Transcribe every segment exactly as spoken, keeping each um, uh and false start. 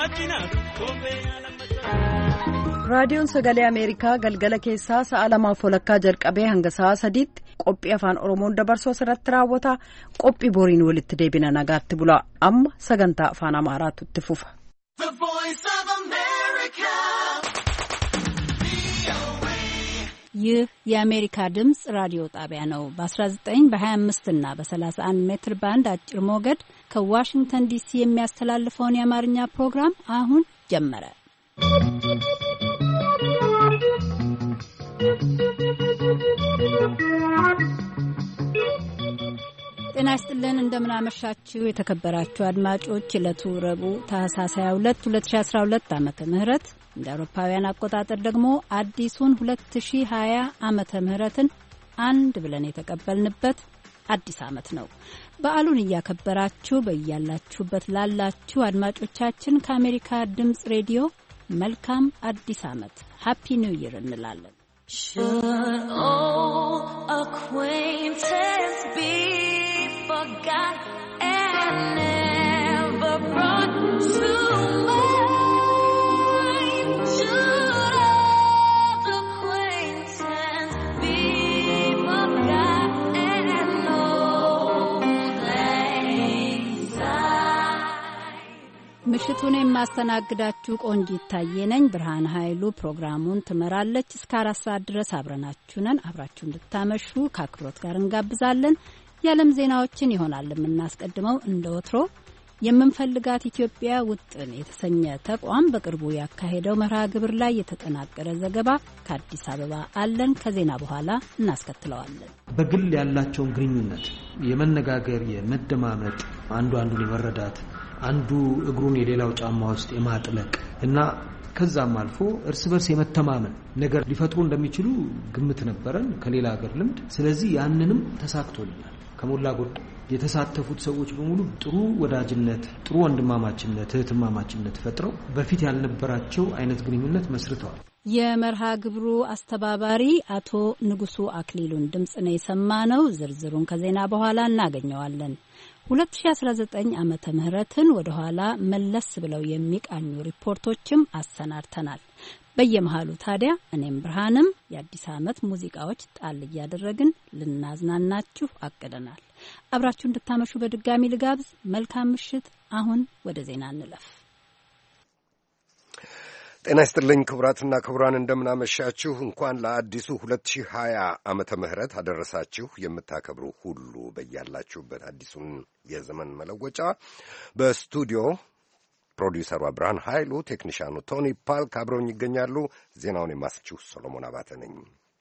raadiyoon sagalee ameerikaa galgala keessaa sa'a lamaaf walakkaa jalqabee hanga sa'a sadiitti qophii afaan oromoon dabarsuu irratti raawwata. Qophii boriin walitti deebina nagaatti bulaa. Amma sagantaa afaan amaaraatu itti fufa. ይህ የአሜሪካ ድምጽ ራዲዮ ጣቢያ ነው። በ19 በ25 እና በ31 ሜትር ባንድ አጭር ሞገድ ከዋሽንግተን ዲሲ የሚያስተላልፈውን የአማርኛ ፕሮግራም አሁን ጀመረ። ጤና ይስጥልን እንደምን አመሻችሁ የተከበራችሁ አድማጮች። ዕለቱ ረቡዕ ታህሳስ ሃያ ሁለት ሁለት ሺህ አስራ ሁለት ዓመተ ምህረት እንደ አውሮፓውያን አቆጣጠር ደግሞ አዲሱን ሁለት ሺህ ሀያ ዓመተ ምህረትን አንድ ብለን የተቀበልንበት አዲስ ዓመት ነው። በዓሉን እያከበራችሁ በእያላችሁበት ላላችሁ አድማጮቻችን ከአሜሪካ ድምጽ ሬዲዮ መልካም አዲስ ዓመት ሃፒ ኒው ይር እንላለን። Should old acquaintance be forgot and never brought to mind? Should old acquaintance be forgot and old lang syne? ምሽቱን የማስተናግዳችሁ ቆንጂት ታዬ ነኝ። ብርሃን ኃይሉ ፕሮግራሙን ትመራለች። እስከ አራት ሰዓት ድረስ አብረናችሁ ነን። አብራችሁ እንድታመሹ ከአክብሮት ጋር እንጋብዛለን። የዓለም ዜናዎችን ይሆናል የምናስቀድመው። እንደ ወትሮ የምንፈልጋት ኢትዮጵያ ውጥን የተሰኘ ተቋም በቅርቡ ያካሄደው መርሃ ግብር ላይ የተጠናቀረ ዘገባ ከአዲስ አበባ አለን። ከዜና በኋላ እናስከትለዋለን። በግል ያላቸውን ግንኙነት የመነጋገር የመደማመጥ አንዱ አንዱን የመረዳት አንዱ እግሩን የሌላው ጫማ ውስጥ የማጥለቅ እና ከዛም አልፎ እርስ በርስ የመተማመን ነገር ሊፈጥሩ እንደሚችሉ ግምት ነበረን ከሌላ ሀገር ልምድ። ስለዚህ ያንንም ተሳክቶልናል። ከሞላ ጎደል የተሳተፉት ሰዎች በሙሉ ጥሩ ወዳጅነት፣ ጥሩ ወንድማማችነት፣ እህትማማችነት ፈጥረው በፊት ያልነበራቸው አይነት ግንኙነት መስርተዋል። የመርሃ ግብሩ አስተባባሪ አቶ ንጉሱ አክሊሉን ድምጽ ነው የሰማነው። ዝርዝሩን ከዜና በኋላ እናገኘዋለን። ሁለት ሺህ አስራ ዘጠኝ ዓመተ ምህረትን ወደ ኋላ መለስ ብለው የሚቃኙ ሪፖርቶችም አሰናድተናል። በየመሃሉ ታዲያ እኔም ብርሃንም የአዲስ ዓመት ሙዚቃዎች ጣል እያደረግን ልናዝናናችሁ አቅደናል። አብራችሁ እንድታመሹ በድጋሚ ልጋብዝ። መልካም ምሽት። አሁን ወደ ዜና እንለፍ። ጤና ይስጥልኝ ክቡራትና ክቡራን፣ እንደምናመሻችሁ። እንኳን ለአዲሱ ሁለት ሺህ ሀያ ዓመተ ምህረት አደረሳችሁ። የምታከብሩ ሁሉ በያላችሁበት አዲሱን የዘመን መለወጫ በስቱዲዮ ፕሮዲውሰሩ ብርሃን ኃይሉ፣ ቴክኒሻኑ ቶኒ ፓልክ አብረውኝ ይገኛሉ። ዜናውን የማስችሁ ሰሎሞን አባተ ነኝ።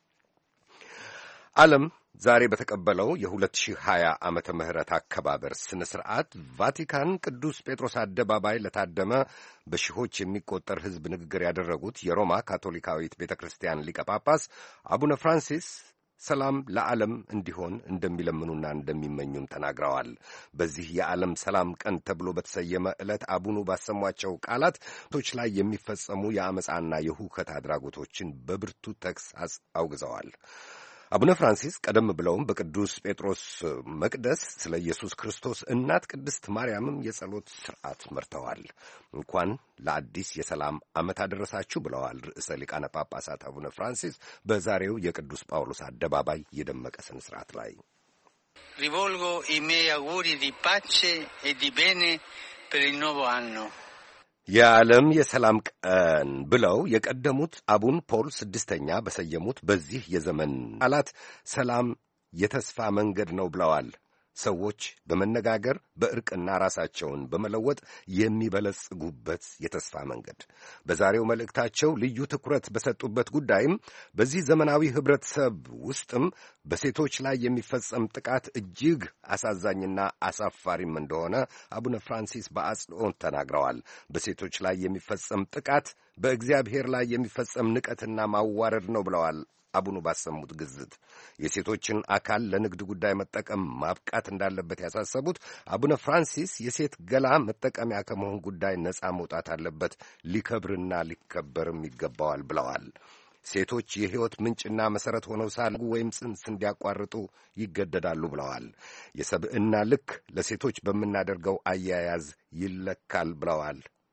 ዓለም ዛሬ በተቀበለው የሁለት ሺህ ሀያ ዓመተ ምህረት አከባበር ስነ ስርዓት ቫቲካን ቅዱስ ጴጥሮስ አደባባይ ለታደመ በሺዎች የሚቆጠር ሕዝብ ንግግር ያደረጉት የሮማ ካቶሊካዊት ቤተ ክርስቲያን ሊቀ ጳጳስ አቡነ ፍራንሲስ ሰላም ለዓለም እንዲሆን እንደሚለምኑና እንደሚመኙም ተናግረዋል። በዚህ የዓለም ሰላም ቀን ተብሎ በተሰየመ ዕለት አቡኑ ባሰሟቸው ቃላት ቶች ላይ የሚፈጸሙ የአመፃና የሁከት አድራጎቶችን በብርቱ ተግሳጽ አውግዘዋል። አቡነ ፍራንሲስ ቀደም ብለውም በቅዱስ ጴጥሮስ መቅደስ ስለ ኢየሱስ ክርስቶስ እናት ቅድስት ማርያምም የጸሎት ሥርዓት መርተዋል። እንኳን ለአዲስ የሰላም ዓመት አደረሳችሁ ብለዋል ርዕሰ ሊቃነ ጳጳሳት አቡነ ፍራንሲስ በዛሬው የቅዱስ ጳውሎስ አደባባይ የደመቀ ስነ ስርዓት ላይ ሪቮልጎ ኢ ሚei auguri di pace e di bene per il nuovo anno የዓለም የሰላም ቀን ብለው የቀደሙት አቡን ፖል ስድስተኛ በሰየሙት በዚህ የዘመን ቃላት ሰላም የተስፋ መንገድ ነው ብለዋል። ሰዎች በመነጋገር በእርቅና ራሳቸውን በመለወጥ የሚበለጽጉበት የተስፋ መንገድ። በዛሬው መልእክታቸው ልዩ ትኩረት በሰጡበት ጉዳይም በዚህ ዘመናዊ ህብረተሰብ ውስጥም በሴቶች ላይ የሚፈጸም ጥቃት እጅግ አሳዛኝና አሳፋሪም እንደሆነ አቡነ ፍራንሲስ በአጽንኦት ተናግረዋል። በሴቶች ላይ የሚፈጸም ጥቃት በእግዚአብሔር ላይ የሚፈጸም ንቀትና ማዋረድ ነው ብለዋል። አቡኑ ባሰሙት ግዝት የሴቶችን አካል ለንግድ ጉዳይ መጠቀም ማብቃት እንዳለበት ያሳሰቡት አቡነ ፍራንሲስ የሴት ገላ መጠቀሚያ ከመሆን ጉዳይ ነፃ መውጣት አለበት፣ ሊከብርና ሊከበርም ይገባዋል ብለዋል። ሴቶች የሕይወት ምንጭና መሠረት ሆነው ሳሉ ወይም ጽንስ እንዲያቋርጡ ይገደዳሉ ብለዋል። የሰብዕና ልክ ለሴቶች በምናደርገው አያያዝ ይለካል ብለዋል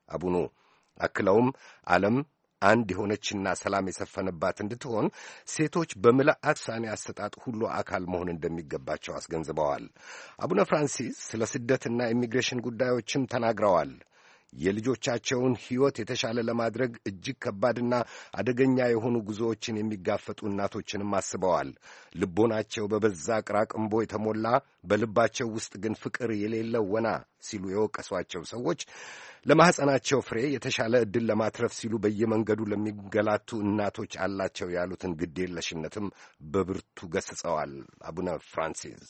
አቡኑ አክለውም ዓለም አንድ የሆነችና ሰላም የሰፈነባት እንድትሆን ሴቶች በምልአት ውሳኔ አሰጣጥ ሁሉ አካል መሆን እንደሚገባቸው አስገንዝበዋል። አቡነ ፍራንሲስ ስለ ስደትና ኢሚግሬሽን ጉዳዮችም ተናግረዋል። የልጆቻቸውን ሕይወት የተሻለ ለማድረግ እጅግ ከባድና አደገኛ የሆኑ ጉዞዎችን የሚጋፈጡ እናቶችንም አስበዋል። ልቦናቸው በበዛ ቅራቅንቦ የተሞላ በልባቸው ውስጥ ግን ፍቅር የሌለው ወና ሲሉ የወቀሷቸው ሰዎች ለማኅፀናቸው ፍሬ የተሻለ ዕድል ለማትረፍ ሲሉ በየመንገዱ ለሚንገላቱ እናቶች አላቸው ያሉትን ግዴለሽነትም በብርቱ ገስጸዋል። አቡነ ፍራንሲስ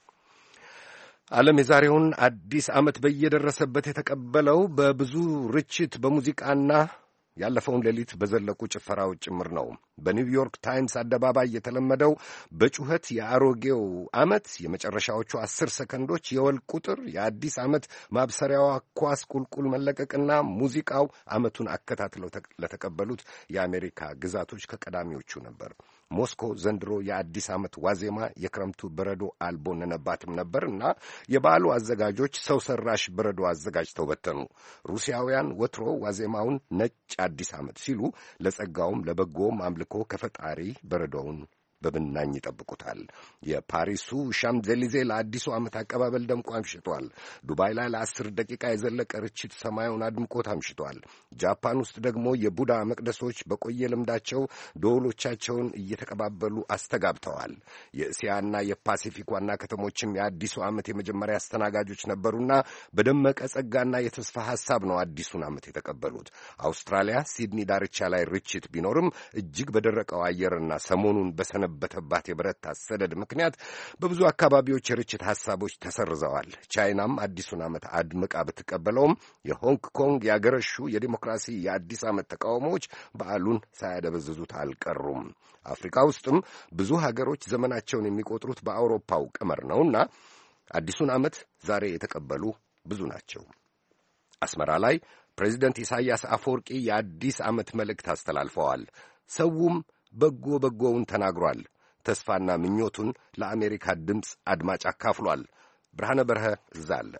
ዓለም የዛሬውን አዲስ ዓመት በየደረሰበት የተቀበለው በብዙ ርችት በሙዚቃና ያለፈውን ሌሊት በዘለቁ ጭፈራዎች ጭምር ነው። በኒውዮርክ ታይምስ አደባባይ የተለመደው በጩኸት የአሮጌው ዓመት የመጨረሻዎቹ አስር ሰከንዶች የወል ቁጥር፣ የአዲስ ዓመት ማብሰሪያዋ ኳስ ቁልቁል መለቀቅና ሙዚቃው ዓመቱን አከታትለው ለተቀበሉት የአሜሪካ ግዛቶች ከቀዳሚዎቹ ነበር። ሞስኮ ዘንድሮ የአዲስ ዓመት ዋዜማ የክረምቱ በረዶ አልቦነነባትም ነበር እና የበዓሉ አዘጋጆች ሰው ሰራሽ በረዶ አዘጋጅተው በተኑ። ሩሲያውያን ወትሮ ዋዜማውን ነጭ አዲስ ዓመት ሲሉ ለጸጋውም ለበጎም አምልኮ ከፈጣሪ በረዶውን በብናኝ ይጠብቁታል። የፓሪሱ ሻምዘሊዜ ለአዲሱ ዓመት አቀባበል ደምቆ አምሽቷል። ዱባይ ላይ ለአስር ደቂቃ የዘለቀ ርችት ሰማዩን አድምቆት አምሽቷል። ጃፓን ውስጥ ደግሞ የቡዳ መቅደሶች በቆየ ልምዳቸው ደወሎቻቸውን እየተቀባበሉ አስተጋብተዋል። የእስያና የፓሲፊክ ዋና ከተሞችም የአዲሱ ዓመት የመጀመሪያ አስተናጋጆች ነበሩና በደመቀ ጸጋና የተስፋ ሐሳብ ነው አዲሱን ዓመት የተቀበሉት። አውስትራሊያ ሲድኒ ዳርቻ ላይ ርችት ቢኖርም እጅግ በደረቀው አየርና ሰሞኑን በሰነ በተባት የብረት ሰደድ ምክንያት በብዙ አካባቢዎች የርችት ሐሳቦች ተሰርዘዋል። ቻይናም አዲሱን ዓመት አድምቃ ብትቀበለውም የሆንግ ኮንግ ያገረሹ የዲሞክራሲ የአዲስ ዓመት ተቃውሞዎች በዓሉን ሳያደበዝዙት አልቀሩም። አፍሪካ ውስጥም ብዙ ሀገሮች ዘመናቸውን የሚቆጥሩት በአውሮፓው ቀመር ነውና አዲሱን ዓመት ዛሬ የተቀበሉ ብዙ ናቸው። አስመራ ላይ ፕሬዚደንት ኢሳያስ አፈወርቂ የአዲስ ዓመት መልእክት አስተላልፈዋል። ሰውም በጎ በጎውን ተናግሯል። ተስፋና ምኞቱን ለአሜሪካ ድምፅ አድማጭ አካፍሏል። ብርሃነ በርሀ እዛ አለ።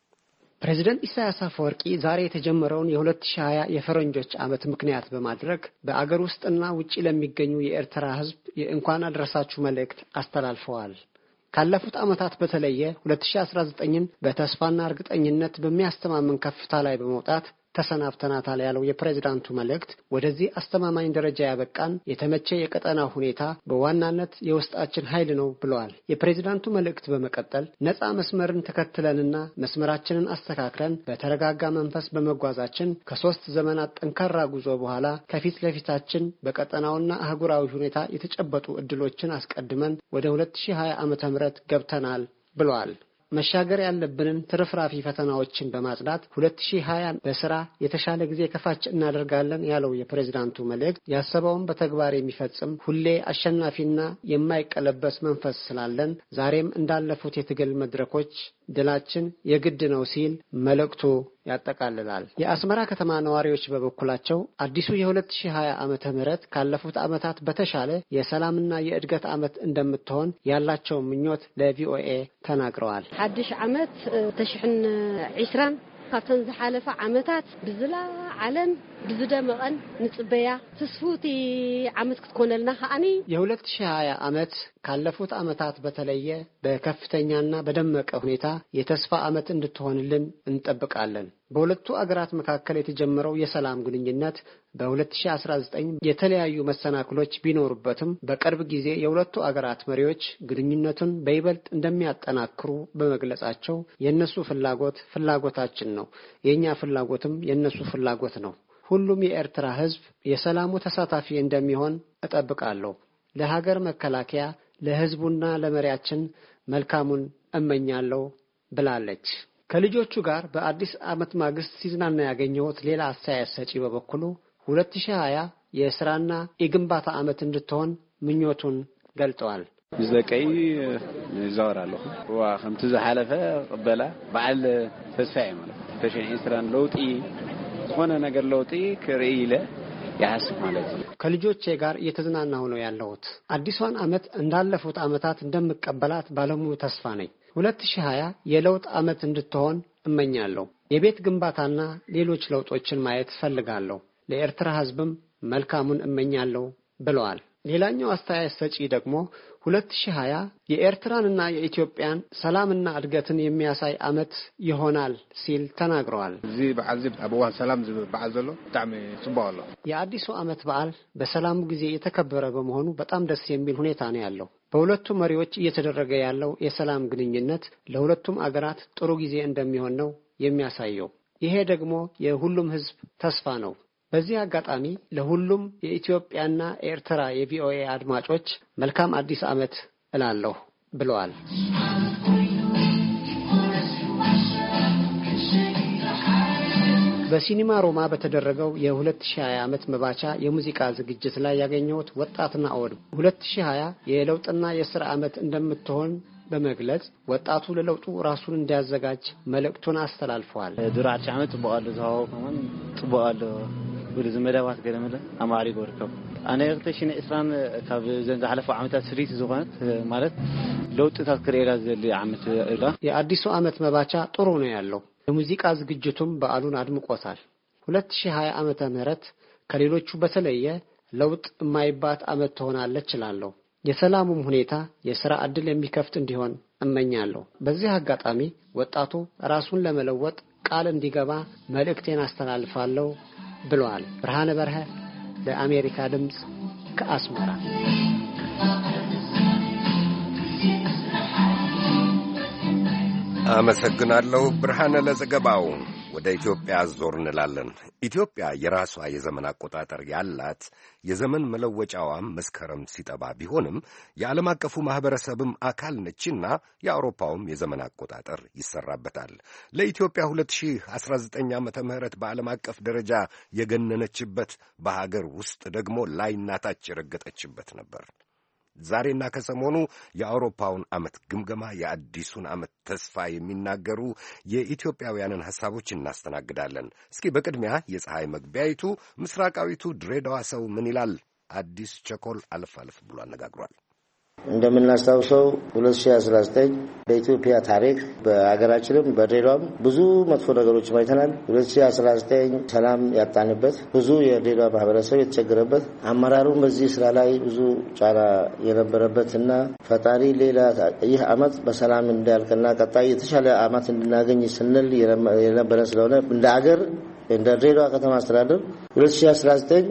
ፕሬዚደንት ኢሳያስ አፈወርቂ ዛሬ የተጀመረውን የሁለት ሺህ ሀያ የፈረንጆች ዓመት ምክንያት በማድረግ በአገር ውስጥና ውጪ ለሚገኙ የኤርትራ ሕዝብ የእንኳን አደረሳችሁ መልእክት አስተላልፈዋል። ካለፉት ዓመታት በተለየ ሁለት ሺህ አስራ ዘጠኝን በተስፋና እርግጠኝነት በሚያስተማምን ከፍታ ላይ በመውጣት ተሰናብተናታል ያለው የፕሬዝዳንቱ መልእክት ወደዚህ አስተማማኝ ደረጃ ያበቃን የተመቸ የቀጠናው ሁኔታ በዋናነት የውስጣችን ኃይል ነው ብለዋል። የፕሬዝዳንቱ መልእክት በመቀጠል ነፃ መስመርን ተከትለንና መስመራችንን አስተካክለን በተረጋጋ መንፈስ በመጓዛችን ከሶስት ዘመናት ጠንካራ ጉዞ በኋላ ከፊት ለፊታችን በቀጠናውና አህጉራዊ ሁኔታ የተጨበጡ እድሎችን አስቀድመን ወደ ሁለት ሺህ ሀያ ዓመተ ምህረት ገብተናል ብለዋል። መሻገር ያለብንን ትርፍራፊ ፈተናዎችን በማጽዳት ሁለት ሺህ ሀያ በስራ የተሻለ ጊዜ ከፋች እናደርጋለን ያለው የፕሬዝዳንቱ መልእክት ያሰበውን በተግባር የሚፈጽም ሁሌ አሸናፊና የማይቀለበስ መንፈስ ስላለን ዛሬም እንዳለፉት የትግል መድረኮች ድላችን የግድ ነው ሲል መልእክቱ ያጠቃልላል። የአስመራ ከተማ ነዋሪዎች በበኩላቸው አዲሱ የሁለት ሺህ ሀያ ዓመተ ምህረት ካለፉት ዓመታት በተሻለ የሰላምና የእድገት ዓመት እንደምትሆን ያላቸው ምኞት ለቪኦኤ ተናግረዋል። ሓድሽ ዓመት ተሽሕን ዒስራን ካብተን ዝሓለፈ ዓመታት ብዝላ ዓለም ብዝደመቐን ንጽበያ ተስፉቲ ዓመት ክትኮነልና ኸኣኒ የሁለት ሺህ ሀያ ዓመት ካለፉት ዓመታት በተለየ በከፍተኛና በደመቀ ሁኔታ የተስፋ ዓመት እንድትሆንልን እንጠብቃለን። በሁለቱ አገራት መካከል የተጀመረው የሰላም ግንኙነት በሁለት ሺህ አስራ ዘጠኝ የተለያዩ መሰናክሎች ቢኖሩበትም በቅርብ ጊዜ የሁለቱ አገራት መሪዎች ግንኙነቱን በይበልጥ እንደሚያጠናክሩ በመግለጻቸው የነሱ ፍላጎት ፍላጎታችን ነው፣ የኛ ፍላጎትም የነሱ ፍላጎት ነው። ሁሉም የኤርትራ ሕዝብ የሰላሙ ተሳታፊ እንደሚሆን እጠብቃለሁ። ለሀገር መከላከያ ለሕዝቡና ለመሪያችን መልካሙን እመኛለሁ ብላለች። ከልጆቹ ጋር በአዲስ ዓመት ማግስት ሲዝናና ያገኘሁት ሌላ አስተያየት ሰጪ በበኩሉ ሁለት ሺህ ሀያ የስራና የግንባታ ዓመት እንድትሆን ምኞቱን ገልጠዋል። ዘቀይ ይዛወራለሁ ዋ ከምት ዝሓለፈ ቀበላ በዓል ተስፋዬ ማለት ተሽን ስራን ለውጢ ሆነ ነገር ለውጢ ከረይለ ያስብ ማለት ነው። ከልጆቼ ጋር እየተዝናናሁ ነው ያለሁት። አዲሷን ዓመት እንዳለፉት ዓመታት እንደምቀበላት ባለሙሉ ተስፋ ነኝ። ሁለት ሺህ ሀያ የለውጥ ዓመት እንድትሆን እመኛለሁ። የቤት ግንባታና ሌሎች ለውጦችን ማየት ፈልጋለሁ። ለኤርትራ ህዝብም መልካሙን እመኛለሁ ብለዋል። ሌላኛው አስተያየት ሰጪ ደግሞ ሁለት ሺህ ሃያ የኤርትራንና የኢትዮጵያን ሰላምና እድገትን የሚያሳይ አመት ይሆናል ሲል ተናግረዋል። እዚ በዓል አብዋን ሰላም ዝበዓል ዘሎ በጣም ጽባዋለ የአዲሱ አመት በዓል በሰላሙ ጊዜ የተከበረ በመሆኑ በጣም ደስ የሚል ሁኔታ ነው ያለው። በሁለቱ መሪዎች እየተደረገ ያለው የሰላም ግንኙነት ለሁለቱም አገራት ጥሩ ጊዜ እንደሚሆን ነው የሚያሳየው። ይሄ ደግሞ የሁሉም ህዝብ ተስፋ ነው። በዚህ አጋጣሚ ለሁሉም የኢትዮጵያና ኤርትራ የቪኦኤ አድማጮች መልካም አዲስ አመት እላለሁ ብለዋል። በሲኒማ ሮማ በተደረገው የ2020 አመት መባቻ የሙዚቃ ዝግጅት ላይ ያገኘሁት ወጣትና አወድ ሁለት ሺህ ሃያ የለውጥና የሥራ አመት እንደምትሆን በመግለጽ ወጣቱ ለለውጡ ራሱን እንዲያዘጋጅ መልእክቱን አስተላልፈዋል። ድራጭ አመት በኋላ ዘው ከመን ጥባለ ወደ ዘመዳባት ገለመለ አማሪ ጎርከው አነ እርተሽነ እስራን ካብ ዘንዛ ሐለፈው አመታት ስሪት ዝሆነት ማለት ለውጥ ታክሬላ ዘል አመት እላ የአዲሱ አመት መባቻ ጥሩ ነው ያለው። የሙዚቃ ዝግጅቱም በዓሉን አድምቆታል። ሁለት ሺህ ሃያ ዓመተ ምህረት ከሌሎቹ በተለየ ለውጥ የማይባት አመት ትሆናለች እላለሁ። የሰላሙም ሁኔታ የሥራ ዕድል የሚከፍት እንዲሆን እመኛለሁ። በዚህ አጋጣሚ ወጣቱ ራሱን ለመለወጥ ቃል እንዲገባ መልእክቴን አስተላልፋለሁ ብለዋል። ብርሃነ በርሀ ለአሜሪካ ድምጽ ከአስመራ። አመሰግናለሁ ብርሃነ ለዘገባው። ወደ ኢትዮጵያ ዞር እንላለን። ኢትዮጵያ የራሷ የዘመን አቆጣጠር ያላት የዘመን መለወጫዋም መስከረም ሲጠባ ቢሆንም የዓለም አቀፉ ማህበረሰብም አካል ነችና የአውሮፓውም የዘመን አቆጣጠር ይሰራበታል። ለኢትዮጵያ ሁለት ሺህ አስራ ዘጠኝ ዓመተ ምህረት በዓለም አቀፍ ደረጃ የገነነችበት በሀገር ውስጥ ደግሞ ላይና ታች የረገጠችበት ነበር። ዛሬና ከሰሞኑ የአውሮፓውን ዓመት ግምገማ የአዲሱን ዓመት ተስፋ የሚናገሩ የኢትዮጵያውያንን ሐሳቦች እናስተናግዳለን። እስኪ በቅድሚያ የፀሐይ መግቢያይቱ ምስራቃዊቱ ድሬዳዋ ሰው ምን ይላል? አዲስ ቸኮል አለፍ አለፍ ብሎ አነጋግሯል። እንደምናስታውሰው ሁለት ሺህ አስራ ዘጠኝ በኢትዮጵያ ታሪክ በአገራችንም በድሬዳዋም ብዙ መጥፎ ነገሮች አይተናል። ሁለት ሺህ አስራ ዘጠኝ ሰላም ያጣንበት፣ ብዙ የድሬዳዋ ማህበረሰብ የተቸገረበት፣ አመራሩም በዚህ ስራ ላይ ብዙ ጫና የነበረበትና ፈጣሪ ሌላ ይህ አመት በሰላም እንዲያልቅና ቀጣይ የተሻለ አመት እንድናገኝ ስንል የነበረ ስለሆነ እንደ አገር እንደ ድሬዳዋ ከተማ አስተዳደር ሁለት ሺህ አስራ ዘጠኝ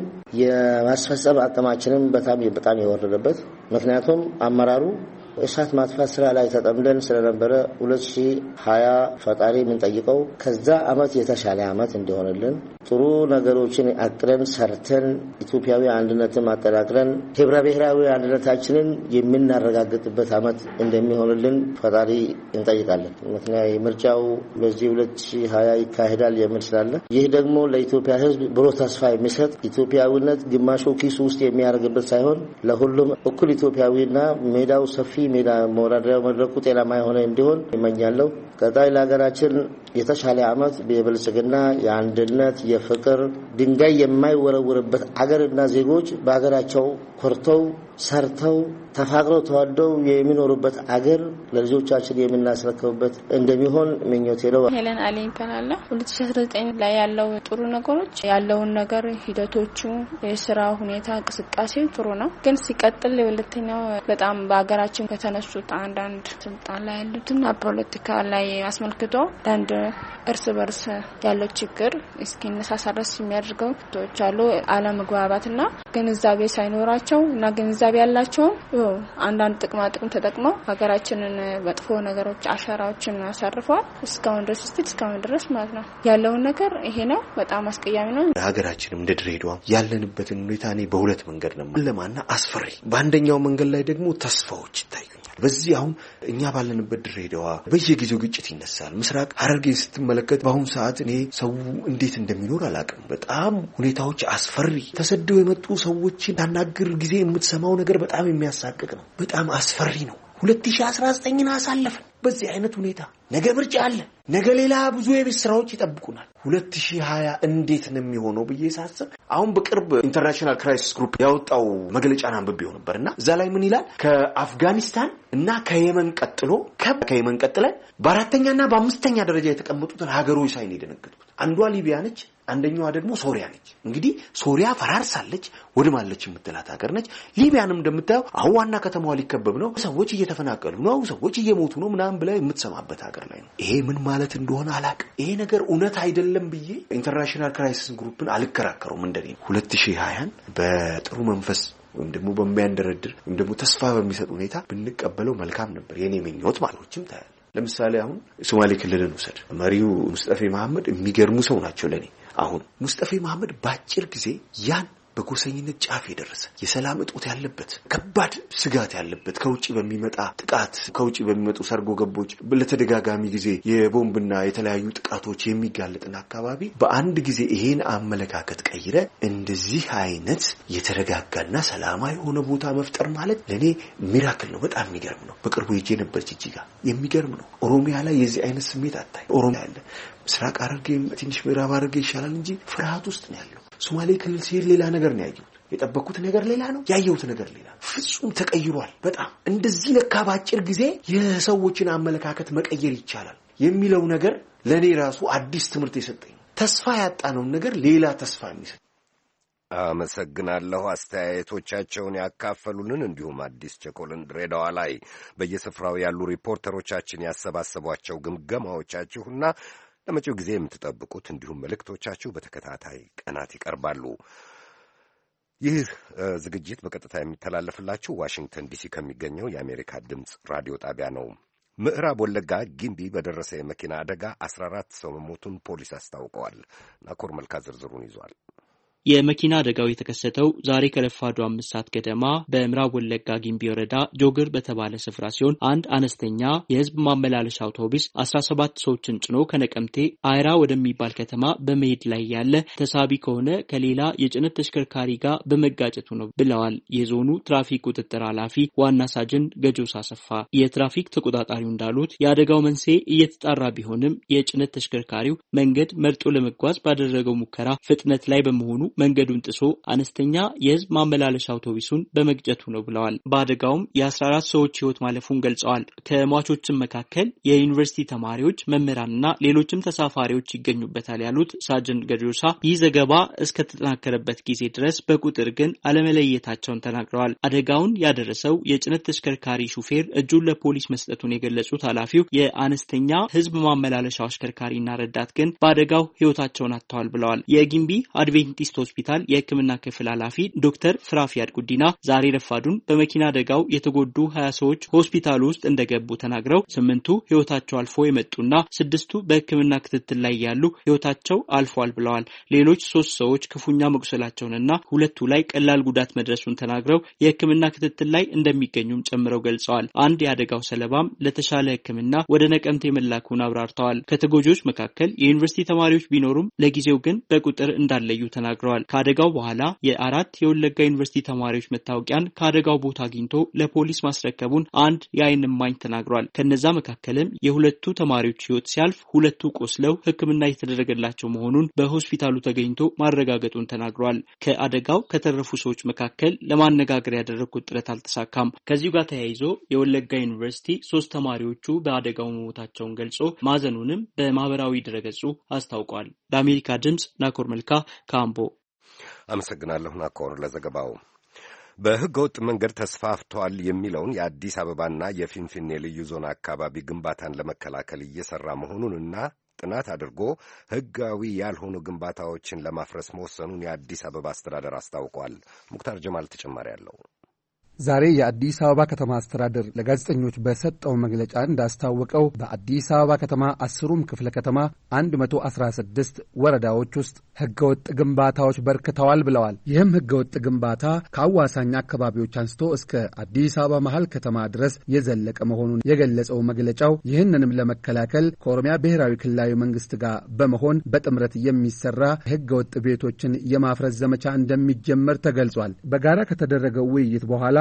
የማስፈጸም አቅማችንን በጣም በጣም የወረደበት ምክንያቱም አመራሩ እሳት ማጥፋት ስራ ላይ ተጠምደን ስለነበረ ሁለት ሺህ ሃያ ፈጣሪ ምን ጠይቀው ከዛ አመት የተሻለ አመት እንዲሆንልን ጥሩ ነገሮችን አቅረን ሰርተን ኢትዮጵያዊ አንድነትን ማጠናክረን ህብረ ብሔራዊ አንድነታችንን የምናረጋግጥበት አመት እንደሚሆንልን ፈጣሪ እንጠይቃለን። ምክንያቱም ምርጫው በዚህ ሁለት ሺህ ሃያ ይካሄዳል የሚል ስላለ ይህ ደግሞ ለኢትዮጵያ ህዝብ ብሩህ ተስፋ የሚሰጥ ኢትዮጵያዊነት ግማሹ ኪሱ ውስጥ የሚያደርግበት ሳይሆን ለሁሉም እኩል ኢትዮጵያዊና ሜዳው ሰፊ ሜዳ መወዳደሪያው መድረኩ ጤናማ የሆነ እንዲሆን እመኛለሁ። ቀጣይ ለሀገራችን የተሻለ አመት የብልጽግና የአንድነት የፍቅር ድንጋይ የማይወረወርበት አገርና ዜጎች በአገራቸው ኮርተው ሰርተው ተፋቅረው ተዋደው የሚኖሩበት አገር ለልጆቻችን የምናስረክብበት እንደሚሆን ምኞቴ ነው። ሄለን አለኝ ካናላ ሁለት ሺህ አስራ ዘጠኝ ላይ ያለው ጥሩ ነገሮች ያለውን ነገር ሂደቶቹ የሥራ ሁኔታ እንቅስቃሴው ጥሩ ነው። ግን ሲቀጥል የሁለተኛው በጣም በአገራችን ከተነሱት አንዳንድ ስልጣን ላይ ያሉትና ፖለቲካ ላይ አስመልክቶ አንድ እርስ በርስ ያለው ችግር እስኪነሳሳረስ የሚያደርገው ቶች አሉ አለመግባባትና ግንዛቤ ሳይኖራቸው እና ግንዛቤ ያላቸው አንዳንድ ጥቅማ ጥቅም ተጠቅመው ሀገራችንን መጥፎ ነገሮች አሻራዎችን አሳርፈዋል። እስካሁን ድረስ እስቲ እስካሁን ድረስ ማለት ነው ያለው ነገር ይሄ ነው። በጣም አስቀያሚ ነው። ሀገራችንም እንደ ድሬዳዋ ያለንበትን ሁኔታ እኔ በሁለት መንገድ ነው ለማና አስፈሪ፣ በአንደኛው መንገድ ላይ ደግሞ ተስፋዎች ይታያሉ። በዚህ አሁን እኛ ባለንበት ድሬዳዋ በየጊዜው ግጭት ይነሳል። ምስራቅ ሐረርጌን ስትመለከት በአሁኑ ሰዓት እኔ ሰው እንዴት እንደሚኖር አላውቅም። በጣም ሁኔታዎች አስፈሪ፣ ተሰደው የመጡ ሰዎችን ታናግር ጊዜ የምትሰማው ነገር በጣም የሚያሳቅቅ ነው። በጣም አስፈሪ ነው ሁለት ሺህ አስራ ዘጠኝን አሳለፈን በዚህ አይነት ሁኔታ ነገ ምርጫ አለ ነገ ሌላ ብዙ የቤት ስራዎች ይጠብቁናል ሁለት ሺህ ሃያ እንዴት ነው የሚሆነው ብዬ ሳስብ አሁን በቅርብ ኢንተርናሽናል ክራይሲስ ግሩፕ ያወጣው መግለጫን አንብቤው ነበርና እዛ ላይ ምን ይላል ከአፍጋኒስታን እና ከየመን ቀጥሎ ከየመን ቀጥለን በአራተኛና በአምስተኛ ደረጃ የተቀመጡትን ሀገሮች ሳይን ይደነግጡት አንዷ ሊቢያ ነች አንደኛዋ ደግሞ ሶሪያ ነች እንግዲህ ሶሪያ ፈራርሳለች ወድማለች የምትላት ሀገር ነች ሊቢያንም እንደምታየው አሁን ዋና ከተማዋ ሊከበብ ነው ሰዎች እየተፈናቀሉ ነው ሰዎች እየሞቱ ነው ምናምን ብለ የምትሰማበት ሀገር ላይ ነው ይሄ ምን ማለት እንደሆነ አላቅ ይሄ ነገር እውነት አይደለም ብዬ ኢንተርናሽናል ክራይሲስ ግሩፕን አልከራከረውም እንደኔ ሁለት ሺህ ሃያን በጥሩ መንፈስ ወይም ደግሞ በሚያንደረድር ወይም ደግሞ ተስፋ በሚሰጥ ሁኔታ ብንቀበለው መልካም ነበር የኔ ምኞት ማለትም ታያለ ለምሳሌ አሁን ሶማሌ ክልልን ወሰድ መሪው ሙስጠፌ መሐመድ የሚገርሙ ሰው ናቸው ለኔ አሁን ሙስጠፌ መሐመድ ባጭር ጊዜ ያን በጎሰኝነት ጫፍ የደረሰ የሰላም እጦት ያለበት ከባድ ስጋት ያለበት ከውጪ በሚመጣ ጥቃት ከውጪ በሚመጡ ሰርጎ ገቦች ለተደጋጋሚ ጊዜ የቦምብና የተለያዩ ጥቃቶች የሚጋለጥና አካባቢ በአንድ ጊዜ ይሄን አመለካከት ቀይረ እንደዚህ አይነት የተረጋጋና ሰላማዊ ሆነ ቦታ መፍጠር ማለት ለኔ ሚራክል ነው በጣም የሚገርም ነው በቅርቡ ሄጄ ነበር ጅጅጋ የሚገርም ነው ኦሮሚያ ላይ የዚህ አይነት ስሜት አታይ ኦሮሚያ ያለ ምስራቅ ሐረርጌ ትንሽ ምዕራብ ሐረርጌ ይሻላል እንጂ ፍርሃት ውስጥ ነው ያለው ሶማሌ ክልል ሲሄድ ሌላ ነገር ነው ያየሁት የጠበቁት ነገር ሌላ ነው ያየሁት ነገር ሌላ ፍጹም ተቀይሯል በጣም እንደዚህ ለካ ባጭር ጊዜ የሰዎችን አመለካከት መቀየር ይቻላል የሚለው ነገር ለኔ ራሱ አዲስ ትምህርት የሰጠኝ ተስፋ ያጣነው ነገር ሌላ ተስፋ የሚሰጥ አመሰግናለሁ አስተያየቶቻቸውን ያካፈሉልን እንዲሁም አዲስ ቸኮልን ድሬዳዋ ላይ በየስፍራው ያሉ ሪፖርተሮቻችን ያሰባሰቧቸው ግምገማዎቻችሁና ለመጪው ጊዜ የምትጠብቁት እንዲሁም መልእክቶቻችሁ በተከታታይ ቀናት ይቀርባሉ። ይህ ዝግጅት በቀጥታ የሚተላለፍላችሁ ዋሽንግተን ዲሲ ከሚገኘው የአሜሪካ ድምፅ ራዲዮ ጣቢያ ነው። ምዕራብ ወለጋ ጊምቢ በደረሰ የመኪና አደጋ አስራ አራት ሰው መሞቱን ፖሊስ አስታውቀዋል። ናኮር መልካ ዝርዝሩን ይዟል። የመኪና አደጋው የተከሰተው ዛሬ ከረፋዱ አምስት ሰዓት ገደማ በምዕራብ ወለጋ ጊምቢ ወረዳ ጆግር በተባለ ስፍራ ሲሆን አንድ አነስተኛ የህዝብ ማመላለሻ አውቶቡስ አስራ ሰባት ሰዎችን ጭኖ ከነቀምቴ አይራ ወደሚባል ከተማ በመሄድ ላይ ያለ ተሳቢ ከሆነ ከሌላ የጭነት ተሽከርካሪ ጋር በመጋጨቱ ነው ብለዋል የዞኑ ትራፊክ ቁጥጥር ኃላፊ ዋና ሳጅን ገጆሳ ሰፋ። የትራፊክ ተቆጣጣሪው እንዳሉት የአደጋው መንስኤ እየተጣራ ቢሆንም የጭነት ተሽከርካሪው መንገድ መርጦ ለመጓዝ ባደረገው ሙከራ ፍጥነት ላይ በመሆኑ መንገዱን ጥሶ አነስተኛ የህዝብ ማመላለሻ አውቶቡሱን በመግጨቱ ነው ብለዋል። በአደጋውም የአስራ አራት ሰዎች ህይወት ማለፉን ገልጸዋል። ከሟቾችም መካከል የዩኒቨርሲቲ ተማሪዎች፣ መምህራንና ሌሎችም ተሳፋሪዎች ይገኙበታል ያሉት ሳጅን ገጆሳ ይህ ዘገባ እስከተጠናከረበት ጊዜ ድረስ በቁጥር ግን አለመለየታቸውን ተናግረዋል። አደጋውን ያደረሰው የጭነት ተሽከርካሪ ሹፌር እጁን ለፖሊስ መስጠቱን የገለጹት ኃላፊው የአነስተኛ ህዝብ ማመላለሻ አሽከርካሪና ረዳት ግን በአደጋው ህይወታቸውን አጥተዋል ብለዋል። የጊምቢ አድቬንቲስት ሆስፒታል የህክምና ክፍል ኃላፊ ዶክተር ፍራፊያድ ጉዲና ዛሬ ረፋዱን በመኪና አደጋው የተጎዱ ሀያ ሰዎች ሆስፒታል ውስጥ እንደገቡ ተናግረው ስምንቱ ህይወታቸው አልፎ የመጡና ስድስቱ በህክምና ክትትል ላይ ያሉ ህይወታቸው አልፏል ብለዋል። ሌሎች ሶስት ሰዎች ክፉኛ መቁሰላቸውንና ሁለቱ ላይ ቀላል ጉዳት መድረሱን ተናግረው የህክምና ክትትል ላይ እንደሚገኙም ጨምረው ገልጸዋል። አንድ የአደጋው ሰለባም ለተሻለ ህክምና ወደ ነቀምቴ መላኩን አብራርተዋል። ከተጎጆች መካከል የዩኒቨርሲቲ ተማሪዎች ቢኖሩም ለጊዜው ግን በቁጥር እንዳለዩ ተናግረዋል። ከአደጋው በኋላ የአራት የወለጋ ዩኒቨርሲቲ ተማሪዎች መታወቂያን ከአደጋው ቦታ አግኝቶ ለፖሊስ ማስረከቡን አንድ የዓይን እማኝ ተናግሯል። ከነዛ መካከልም የሁለቱ ተማሪዎች ህይወት ሲያልፍ ሁለቱ ቆስለው ህክምና የተደረገላቸው መሆኑን በሆስፒታሉ ተገኝቶ ማረጋገጡን ተናግሯል። ከአደጋው ከተረፉ ሰዎች መካከል ለማነጋገር ያደረኩት ጥረት አልተሳካም። ከዚሁ ጋር ተያይዞ የወለጋ ዩኒቨርሲቲ ሶስት ተማሪዎቹ በአደጋው መሞታቸውን ገልጾ ማዘኑንም በማህበራዊ ድረገጹ አስታውቋል። ለአሜሪካ ድምጽ ናኮር መልካ ካምቦ። አመሰግናለሁ ናኮር ለዘገባው። በሕገ ወጥ መንገድ ተስፋፍቷል የሚለውን የአዲስ አበባና የፊንፊኔ ልዩ ዞን አካባቢ ግንባታን ለመከላከል እየሰራ መሆኑንና ጥናት አድርጎ ሕጋዊ ያልሆኑ ግንባታዎችን ለማፍረስ መወሰኑን የአዲስ አበባ አስተዳደር አስታውቋል። ሙክታር ጀማል ተጨማሪ አለው። ዛሬ የአዲስ አበባ ከተማ አስተዳደር ለጋዜጠኞች በሰጠው መግለጫ እንዳስታወቀው በአዲስ አበባ ከተማ አስሩም ክፍለ ከተማ አንድ መቶ አስራ ስድስት ወረዳዎች ውስጥ ህገወጥ ግንባታዎች በርክተዋል ብለዋል። ይህም ህገወጥ ግንባታ ከአዋሳኝ አካባቢዎች አንስቶ እስከ አዲስ አበባ መሃል ከተማ ድረስ የዘለቀ መሆኑን የገለጸው መግለጫው ይህንንም ለመከላከል ከኦሮሚያ ብሔራዊ ክልላዊ መንግስት ጋር በመሆን በጥምረት የሚሰራ ህገወጥ ቤቶችን የማፍረስ ዘመቻ እንደሚጀመር ተገልጿል። በጋራ ከተደረገው ውይይት በኋላ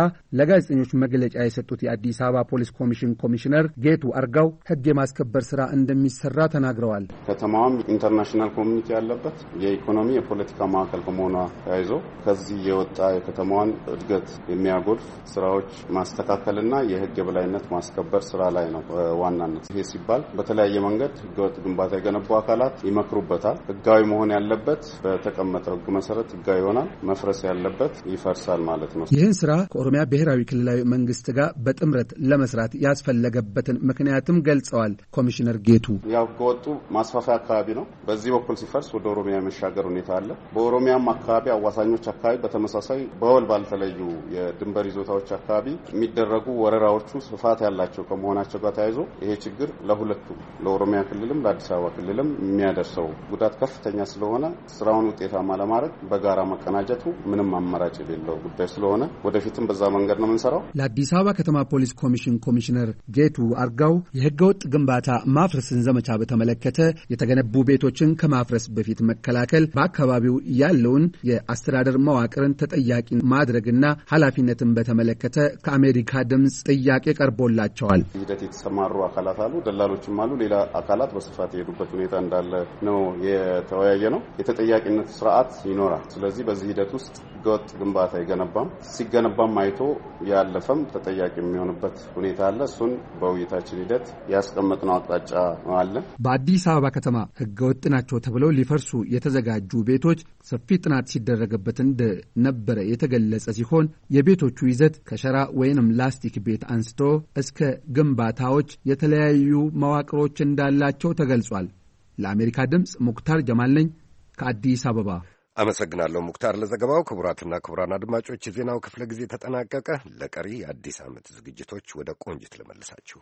ለጋዜጠኞች መግለጫ የሰጡት የአዲስ አበባ ፖሊስ ኮሚሽን ኮሚሽነር ጌቱ አርጋው ሕግ የማስከበር ስራ እንደሚሰራ ተናግረዋል። ከተማዋም ኢንተርናሽናል ኮሚኒቲ ያለበት የኢኮኖሚ የፖለቲካ ማዕከል ከመሆኗ ተያይዞ ከዚህ የወጣ የከተማዋን እድገት የሚያጎልፍ ስራዎች ማስተካከልና የሕግ የበላይነት ማስከበር ስራ ላይ ነው ዋናነት። ይሄ ሲባል በተለያየ መንገድ ህገወጥ ግንባታ የገነቡ አካላት ይመክሩበታል። ህጋዊ መሆን ያለበት በተቀመጠው ህግ መሰረት ህጋዊ ይሆናል፣ መፍረስ ያለበት ይፈርሳል ማለት ነው። ይህን ስራ ከኦሮሚያ ብሔራዊ ክልላዊ መንግስት ጋር በጥምረት ለመስራት ያስፈለገበትን ምክንያትም ገልጸዋል። ኮሚሽነር ጌቱ ያው ህገወጡ ማስፋፊያ አካባቢ ነው። በዚህ በኩል ሲፈርስ ወደ ኦሮሚያ የመሻገር ሁኔታ አለ። በኦሮሚያም አካባቢ አዋሳኞች አካባቢ በተመሳሳይ በወል ባልተለዩ የድንበር ይዞታዎች አካባቢ የሚደረጉ ወረራዎቹ ስፋት ያላቸው ከመሆናቸው ጋር ተያይዞ ይሄ ችግር ለሁለቱም ለኦሮሚያ ክልልም ለአዲስ አበባ ክልልም የሚያደርሰው ጉዳት ከፍተኛ ስለሆነ ስራውን ውጤታማ ለማድረግ በጋራ መቀናጀቱ ምንም አማራጭ የሌለው ጉዳይ ስለሆነ ወደፊትም በዛ መንገድ ነው የምንሰራው። ለአዲስ አበባ ከተማ ፖሊስ ኮሚሽን ኮሚሽነር ጌቱ አርጋው የህገወጥ ግንባታ ማፍረስን ዘመቻ በተመለከተ የተገነቡ ቤቶችን ከማፍረስ በፊት መከላከል፣ በአካባቢው ያለውን የአስተዳደር መዋቅርን ተጠያቂ ማድረግና ኃላፊነትን በተመለከተ ከአሜሪካ ድምጽ ጥያቄ ቀርቦላቸዋል። ሂደት የተሰማሩ አካላት አሉ፣ ደላሎችም አሉ። ሌላ አካላት በስፋት የሄዱበት ሁኔታ እንዳለ ነው የተወያየ ነው። የተጠያቂነት ስርዓት ይኖራል። ስለዚህ በዚህ ሂደት ውስጥ ህገወጥ ግንባታ የገነባም ሲገነባም አይቶ ያለፈም ተጠያቂ የሚሆንበት ሁኔታ አለ። እሱን በውይይታችን ሂደት ያስቀመጥነው አቅጣጫ አለ። በአዲስ አበባ ከተማ ህገወጥ ናቸው ተብለው ሊፈርሱ የተዘጋጁ ቤቶች ሰፊ ጥናት ሲደረግበት እንደነበረ የተገለጸ ሲሆን የቤቶቹ ይዘት ከሸራ ወይንም ላስቲክ ቤት አንስቶ እስከ ግንባታዎች የተለያዩ መዋቅሮች እንዳላቸው ተገልጿል። ለአሜሪካ ድምጽ ሙክታር ጀማል ነኝ ከአዲስ አበባ። አመሰግናለሁ ሙክታር ለዘገባው። ክቡራትና ክቡራን አድማጮች የዜናው ክፍለ ጊዜ ተጠናቀቀ። ለቀሪ የአዲስ ዓመት ዝግጅቶች ወደ ቆንጅት ልመልሳችሁ።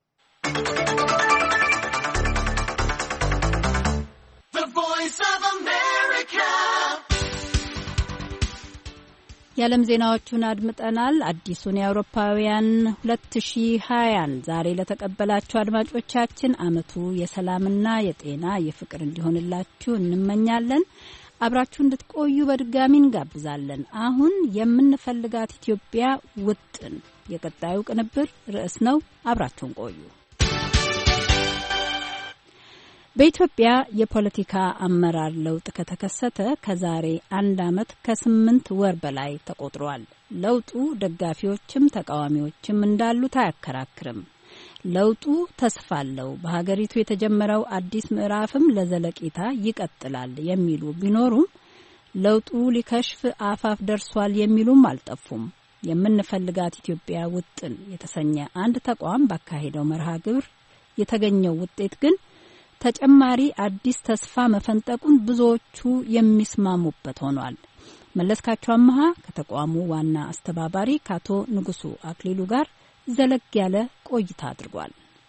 የዓለም ዜናዎቹን አድምጠናል። አዲሱን የአውሮፓውያን ሁለት ሺህ ሀያን ዛሬ ለተቀበላችሁ አድማጮቻችን ዓመቱ የሰላምና የጤና የፍቅር እንዲሆንላችሁ እንመኛለን። አብራችሁ እንድትቆዩ በድጋሚ እንጋብዛለን። አሁን የምንፈልጋት ኢትዮጵያ ውጥን የቀጣዩ ቅንብር ርዕስ ነው። አብራችሁን ቆዩ። በኢትዮጵያ የፖለቲካ አመራር ለውጥ ከተከሰተ ከዛሬ አንድ ዓመት ከስምንት ወር በላይ ተቆጥሯል። ለውጡ ደጋፊዎችም ተቃዋሚዎችም እንዳሉት አያከራክርም። ለውጡ ተስፋ አለው፣ በሀገሪቱ የተጀመረው አዲስ ምዕራፍም ለዘለቂታ ይቀጥላል የሚሉ ቢኖሩም ለውጡ ሊከሽፍ አፋፍ ደርሷል የሚሉም አልጠፉም። የምንፈልጋት ኢትዮጵያ ውጥን የተሰኘ አንድ ተቋም ባካሄደው መርሃ ግብር የተገኘው ውጤት ግን ተጨማሪ አዲስ ተስፋ መፈንጠቁን ብዙዎቹ የሚስማሙበት ሆኗል። መለስካቸው አመሃ ከተቋሙ ዋና አስተባባሪ ከአቶ ንጉሱ አክሊሉ ጋር ዘለግ ያለ ቆይታ አድርጓል።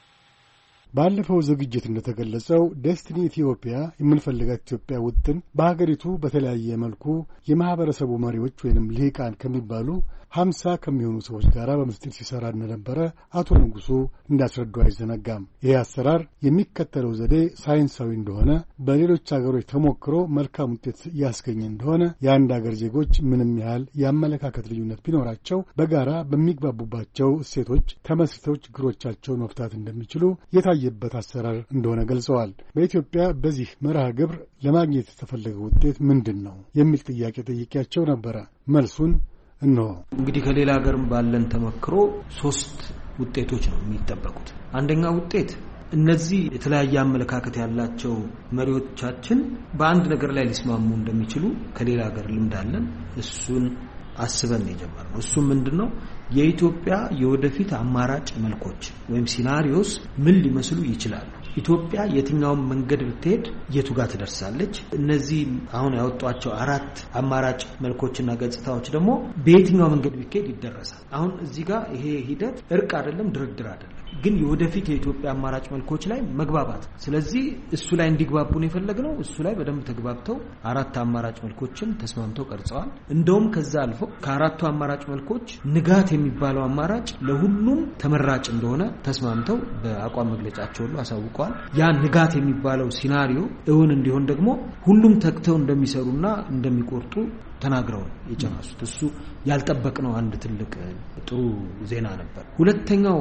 ባለፈው ዝግጅት እንደተገለጸው ዴስቲኒ ኢትዮጵያ የምንፈልጋት ኢትዮጵያ ውጥን በሀገሪቱ በተለያየ መልኩ የማህበረሰቡ መሪዎች ወይንም ልሂቃን ከሚባሉ ሀምሳ ከሚሆኑ ሰዎች ጋር በምስጢር ሲሰራ እንደነበረ አቶ ንጉሱ እንዳስረዱ አይዘነጋም። ይህ አሰራር የሚከተለው ዘዴ ሳይንሳዊ እንደሆነ፣ በሌሎች ሀገሮች ተሞክሮ መልካም ውጤት ያስገኘ እንደሆነ፣ የአንድ ሀገር ዜጎች ምንም ያህል የአመለካከት ልዩነት ቢኖራቸው በጋራ በሚግባቡባቸው እሴቶች ተመስርተው ችግሮቻቸውን መፍታት እንደሚችሉ የታየበት አሰራር እንደሆነ ገልጸዋል። በኢትዮጵያ በዚህ መርሃ ግብር ለማግኘት የተፈለገው ውጤት ምንድን ነው የሚል ጥያቄ ጠይቄያቸው ነበረ። መልሱን እነሆ። እንግዲህ ከሌላ ሀገርም ባለን ተመክሮ ሶስት ውጤቶች ነው የሚጠበቁት። አንደኛው ውጤት እነዚህ የተለያየ አመለካከት ያላቸው መሪዎቻችን በአንድ ነገር ላይ ሊስማሙ እንደሚችሉ ከሌላ ሀገር ልምድ አለን። እሱን አስበን የጀመርነው እሱ ምንድነው የኢትዮጵያ የወደፊት አማራጭ መልኮች ወይም ሲናሪዮስ ምን ሊመስሉ ይችላሉ? ኢትዮጵያ የትኛውን መንገድ ብትሄድ የቱ ጋር ትደርሳለች? እነዚህ አሁን ያወጧቸው አራት አማራጭ መልኮችና ገጽታዎች ደግሞ በየትኛው መንገድ ቢሄድ ይደረሳል? አሁን እዚህ ጋር ይሄ ሂደት እርቅ አይደለም፣ ድርድር አይደለም፣ ግን የወደፊት የኢትዮጵያ አማራጭ መልኮች ላይ መግባባት። ስለዚህ እሱ ላይ እንዲግባቡ ነው የፈለግነው። እሱ ላይ በደንብ ተግባብተው አራት አማራጭ መልኮችን ተስማምተው ቀርጸዋል። እንደውም ከዛ አልፎ ከአራቱ አማራጭ መልኮች ንጋት የሚባለው አማራጭ ለሁሉም ተመራጭ እንደሆነ ተስማምተው በአቋም መግለጫቸው ሁሉ አሳውቀዋል። ያ ንጋት የሚባለው ሲናሪዮ እውን እንዲሆን ደግሞ ሁሉም ተግተው እንደሚሰሩና እንደሚቆርጡ ተናግረው የጨረሱት። እሱ ያልጠበቅነው አንድ ትልቅ ጥሩ ዜና ነበር። ሁለተኛው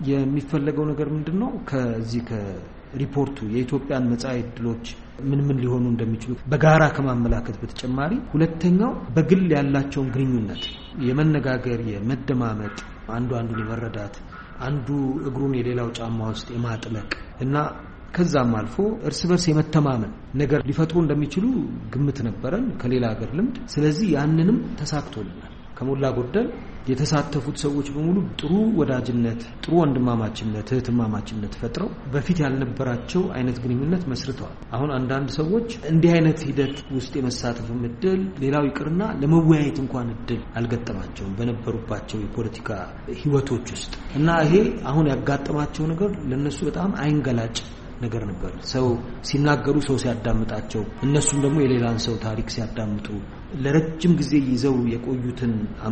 የሚፈለገው ነገር ምንድነው? ከዚህ ከሪፖርቱ የኢትዮጵያን መጻኢ ዕድሎች ምን ምን ሊሆኑ እንደሚችሉ በጋራ ከማመላከት በተጨማሪ ሁለተኛው በግል ያላቸውን ግንኙነት የመነጋገር የመደማመጥ አንዱ አንዱን የመረዳት አንዱ እግሩን የሌላው ጫማ ውስጥ የማጥለቅ እና ከዛም አልፎ እርስ በርስ የመተማመን ነገር ሊፈጥሩ እንደሚችሉ ግምት ነበረን ከሌላ ሀገር ልምድ። ስለዚህ ያንንም ተሳክቶልናል። ከሞላ ጎደል የተሳተፉት ሰዎች በሙሉ ጥሩ ወዳጅነት፣ ጥሩ ወንድማማችነት፣ እህትማማችነት ፈጥረው በፊት ያልነበራቸው አይነት ግንኙነት መስርተዋል። አሁን አንዳንድ ሰዎች እንዲህ አይነት ሂደት ውስጥ የመሳተፍ እድል ሌላው ይቅርና ለመወያየት እንኳን እድል አልገጠማቸውም በነበሩባቸው የፖለቲካ ህይወቶች ውስጥ እና ይሄ አሁን ያጋጠማቸው ነገር ለነሱ በጣም አይንገላጭ ነገር ነበር። ሰው ሲናገሩ ሰው ሲያዳምጣቸው፣ እነሱም ደግሞ የሌላን ሰው ታሪክ ሲያዳምጡ ለረጅም ጊዜ ይዘው የቆዩትን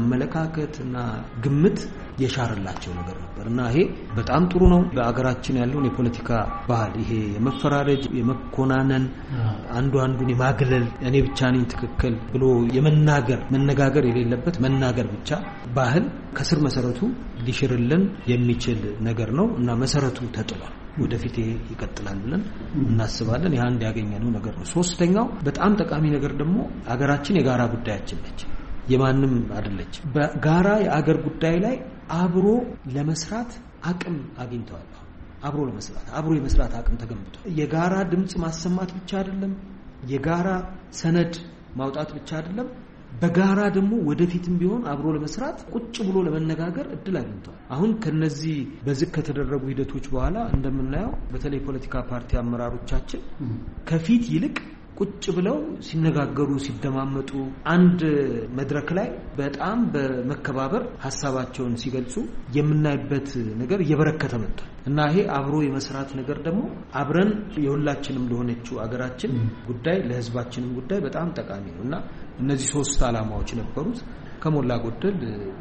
አመለካከትና ግምት የሻረላቸው ነገር ነበር እና ይሄ በጣም ጥሩ ነው። በአገራችን ያለውን የፖለቲካ ባህል ይሄ የመፈራረጅ የመኮናነን አንዱ አንዱን የማግለል እኔ ብቻ ነኝ ትክክል ብሎ የመናገር መነጋገር የሌለበት መናገር ብቻ ባህል ከስር መሰረቱ ሊሽርልን የሚችል ነገር ነው እና መሰረቱ ተጥሏል። ወደፊት ይቀጥላል ብለን እናስባለን። ያ እንዲያገኘነው ነገር ነው። ሶስተኛው በጣም ጠቃሚ ነገር ደግሞ አገራችን የጋራ ጉዳያችን ነች፣ የማንም አይደለች። በጋራ የአገር ጉዳይ ላይ አብሮ ለመስራት አቅም አግኝተዋል። አብሮ ለመስራት አብሮ የመስራት አቅም ተገንብቷል። የጋራ ድምጽ ማሰማት ብቻ አይደለም፣ የጋራ ሰነድ ማውጣት ብቻ አይደለም፣ በጋራ ደግሞ ወደፊትም ቢሆን አብሮ ለመስራት ቁጭ ብሎ ለመነጋገር እድል አግኝተዋል። አሁን ከነዚህ በዝግ ከተደረጉ ሂደቶች በኋላ እንደምናየው በተለይ ፖለቲካ ፓርቲ አመራሮቻችን ከፊት ይልቅ ቁጭ ብለው ሲነጋገሩ ሲደማመጡ አንድ መድረክ ላይ በጣም በመከባበር ሐሳባቸውን ሲገልጹ የምናይበት ነገር እየበረከተ መጥቷል እና ይሄ አብሮ የመስራት ነገር ደግሞ አብረን የሁላችንም ለሆነችው አገራችን ጉዳይ ለህዝባችንም ጉዳይ በጣም ጠቃሚ ነው እና እነዚህ ሶስት አላማዎች ነበሩት። ከሞላ ጎደል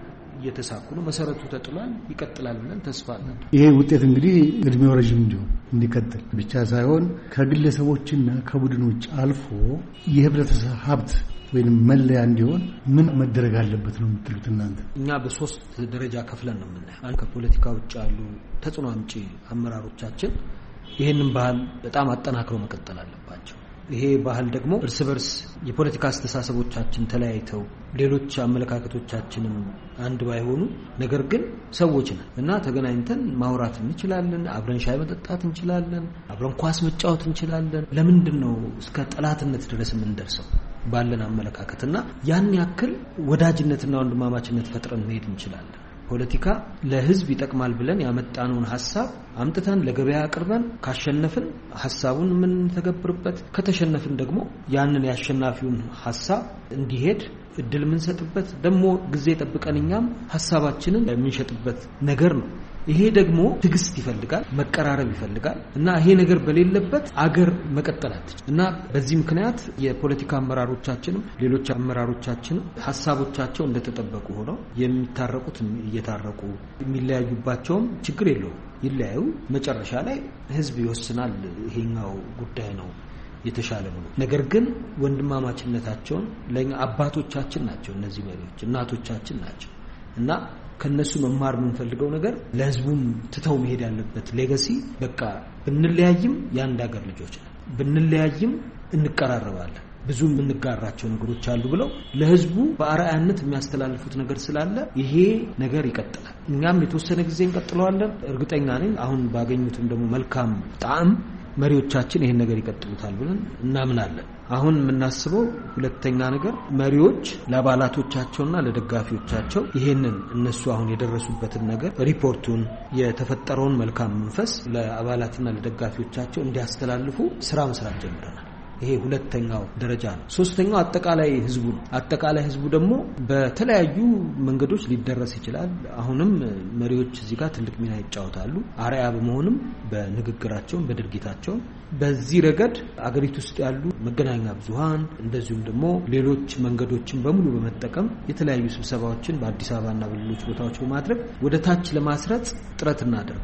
እየተሳኩ ነው። መሰረቱ ተጥሏል፣ ይቀጥላል ብለን ተስፋ አለን። ይሄ ውጤት እንግዲህ እድሜው ረጅም እንዲሆን እንዲቀጥል ብቻ ሳይሆን ከግለሰቦችና ከቡድኖች አልፎ የህብረተሰብ ሀብት ወይንም መለያ እንዲሆን ምን መደረግ አለበት ነው የምትሉት እናንተ? እኛ በሶስት ደረጃ ከፍለን ነው የምናየው። አንድ ከፖለቲካ ውጭ ያሉ ተጽዕኖ አምጪ አመራሮቻችን ይሄንን ባህል በጣም አጠናክረው መቀጠል አለባቸው። ይሄ ባህል ደግሞ እርስ በርስ የፖለቲካ አስተሳሰቦቻችን ተለያይተው ሌሎች አመለካከቶቻችንም አንድ ባይሆኑ ነገር ግን ሰዎች ነን እና ተገናኝተን ማውራት እንችላለን፣ አብረን ሻይ መጠጣት እንችላለን፣ አብረን ኳስ መጫወት እንችላለን። ለምንድን ነው እስከ ጠላትነት ድረስ የምንደርሰው? ባለን አመለካከትና ያን ያክል ወዳጅነትና ወንድማማችነት ፈጥረን መሄድ እንችላለን። ፖለቲካ ለህዝብ ይጠቅማል ብለን ያመጣነውን ሐሳብ አምጥተን ለገበያ አቅርበን ካሸነፍን ሐሳቡን ምን ተገብርበት፣ ከተሸነፍን ደግሞ ያንን ያሸናፊውን ሐሳብ እንዲሄድ እድል የምንሰጥበት ደግሞ ጊዜ ጠብቀንኛም ሐሳባችንን የምንሸጥበት ነገር ነው። ይሄ ደግሞ ትግስት ይፈልጋል፣ መቀራረብ ይፈልጋል እና ይሄ ነገር በሌለበት አገር መቀጠል አትችልም እና በዚህ ምክንያት የፖለቲካ አመራሮቻችንም ሌሎች አመራሮቻችንም ሐሳቦቻቸው እንደተጠበቁ ሆነው የሚታረቁት እየታረቁ የሚለያዩባቸውም ችግር የለውም፣ ይለያዩ። መጨረሻ ላይ ህዝብ ይወስናል። ይሄኛው ጉዳይ ነው የተሻለ ነው። ነገር ግን ወንድማማችነታቸውን ለኛ አባቶቻችን ናቸው፣ እነዚህ መሪዎች እናቶቻችን ናቸው እና ከነሱ መማር የምንፈልገው ነገር ለህዝቡም ትተው መሄድ ያለበት ሌጋሲ በቃ ብንለያይም የአንድ ሀገር ልጆች ነን፣ ብንለያይም እንቀራረባለን፣ ብዙ የምንጋራቸው ነገሮች አሉ ብለው ለህዝቡ በአርአያነት የሚያስተላልፉት ነገር ስላለ ይሄ ነገር ይቀጥላል። እኛም የተወሰነ ጊዜ እንቀጥለዋለን። እርግጠኛ ነኝ አሁን ባገኙትም ደግሞ መልካም ጣዕም መሪዎቻችን ይሄን ነገር ይቀጥሉታል ብለን እናምናለን። አሁን የምናስበው ሁለተኛ ነገር መሪዎች ለአባላቶቻቸውና ለደጋፊዎቻቸው ይሄንን እነሱ አሁን የደረሱበትን ነገር ሪፖርቱን የተፈጠረውን መልካም መንፈስ ለአባላትና ለደጋፊዎቻቸው እንዲያስተላልፉ ስራ መስራት ጀምረናል። ይሄ ሁለተኛው ደረጃ ነው። ሶስተኛው አጠቃላይ ህዝቡ ነው። አጠቃላይ ህዝቡ ደግሞ በተለያዩ መንገዶች ሊደረስ ይችላል። አሁንም መሪዎች እዚህ ጋር ትልቅ ሚና ይጫወታሉ፣ አርአያ በመሆንም በንግግራቸው በድርጊታቸው። በዚህ ረገድ አገሪቱ ውስጥ ያሉ መገናኛ ብዙሃን እንደዚሁም ደግሞ ሌሎች መንገዶችን በሙሉ በመጠቀም የተለያዩ ስብሰባዎችን በአዲስ አበባና በሌሎች ቦታዎች በማድረግ ወደ ታች ለማስረጽ ጥረት እናደርጋለን።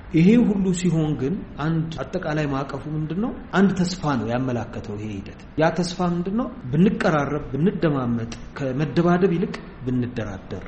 ይሄ ሁሉ ሲሆን ግን አንድ አጠቃላይ ማዕቀፉ ምንድነው? አንድ ተስፋ ነው ያመላከተው ይሄ ሂደት። ያ ተስፋ ምንድነው? ብንቀራረብ፣ ብንደማመጥ፣ ከመደባደብ ይልቅ ብንደራደር፣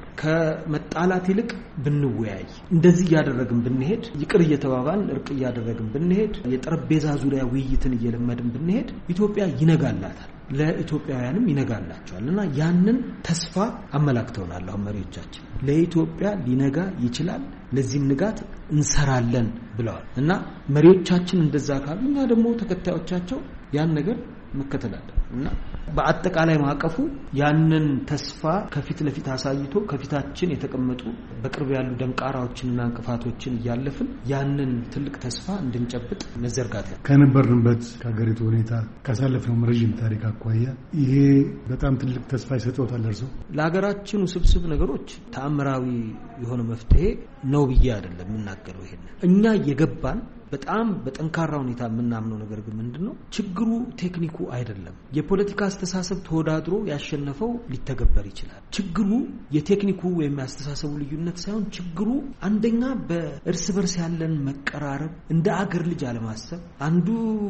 ከመጣላት ይልቅ ብንወያይ፣ እንደዚህ ያደረግን ብንሄድ፣ ይቅር እየተባባን እርቅ ያደረግን ብንሄድ፣ የጠረጴዛ ዙሪያ ውይይትን እየለመድን ብንሄድ ኢትዮጵያ ይነጋላታል፣ ለኢትዮጵያውያንም ይነጋላቸዋልና ያንን ተስፋ አመላክተውናል። አሁን መሪዎቻችን ለኢትዮጵያ ሊነጋ ይችላል፣ ለዚህም ንጋት እንሰራለን ብለዋል እና መሪዎቻችን እንደዛ ካሉ እኛ ደግሞ ተከታዮቻቸው ያን ነገር መከተል አለብን እና በአጠቃላይ ማዕቀፉ ያንን ተስፋ ከፊት ለፊት አሳይቶ ከፊታችን የተቀመጡ በቅርብ ያሉ ደንቃራዎችንና እንቅፋቶችን እያለፍን ያንን ትልቅ ተስፋ እንድንጨብጥ መዘርጋት ያለ ከነበርንበት ከሀገሪቱ ሁኔታ ካሳለፍነው ረጅም ታሪክ አኳያ ይሄ በጣም ትልቅ ተስፋ ይሰጥዎታል እርሶ? ለሀገራችን ውስብስብ ነገሮች ተአምራዊ የሆነ መፍትሄ ነው ብዬ አይደለም የምናገረው። ይሄን እኛ እየገባን በጣም በጠንካራ ሁኔታ የምናምነው ነገር ግን ምንድነው? ችግሩ ቴክኒኩ አይደለም። የፖለቲካ አስተሳሰብ ተወዳድሮ ያሸነፈው ሊተገበር ይችላል። ችግሩ የቴክኒኩ ወይም ያስተሳሰቡ ልዩነት ሳይሆን ችግሩ አንደኛ በእርስ በርስ ያለን መቀራረብ፣ እንደ አገር ልጅ አለማሰብ፣ አንዱ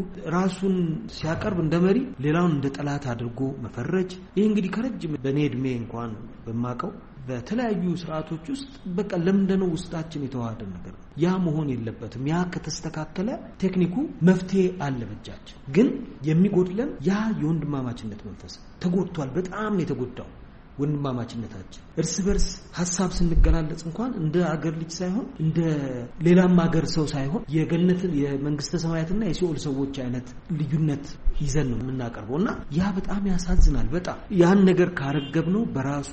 ራሱን ሲያቀርብ እንደ መሪ ሌላውን እንደ ጠላት አድርጎ መፈረጅ። ይሄ እንግዲህ ከረጅም በኔ እድሜ እንኳን በማቀው በተለያዩ ስርዓቶች ውስጥ በቃ ለምንድነው ውስጣችን የተዋሃደ ነገር ነው። ያ መሆን የለበትም። ያ ከተስተካከለ ቴክኒኩ መፍትሄ አለ በእጃችን። ግን የሚጎድለን ያ የወንድማማችነት መንፈስ ተጎድቷል። በጣም ነው የተጎዳው ወንድማማችነታችን። እርስ በርስ ሐሳብ ስንገላለጽ እንኳን እንደ አገር ልጅ ሳይሆን እንደ ሌላም አገር ሰው ሳይሆን የገነትን የመንግስተ ሰማያትና የሲኦል ሰዎች አይነት ልዩነት ይዘን ነው የምናቀርበውና ያ በጣም ያሳዝናል። በጣም ያን ነገር ካረገብነው በራሱ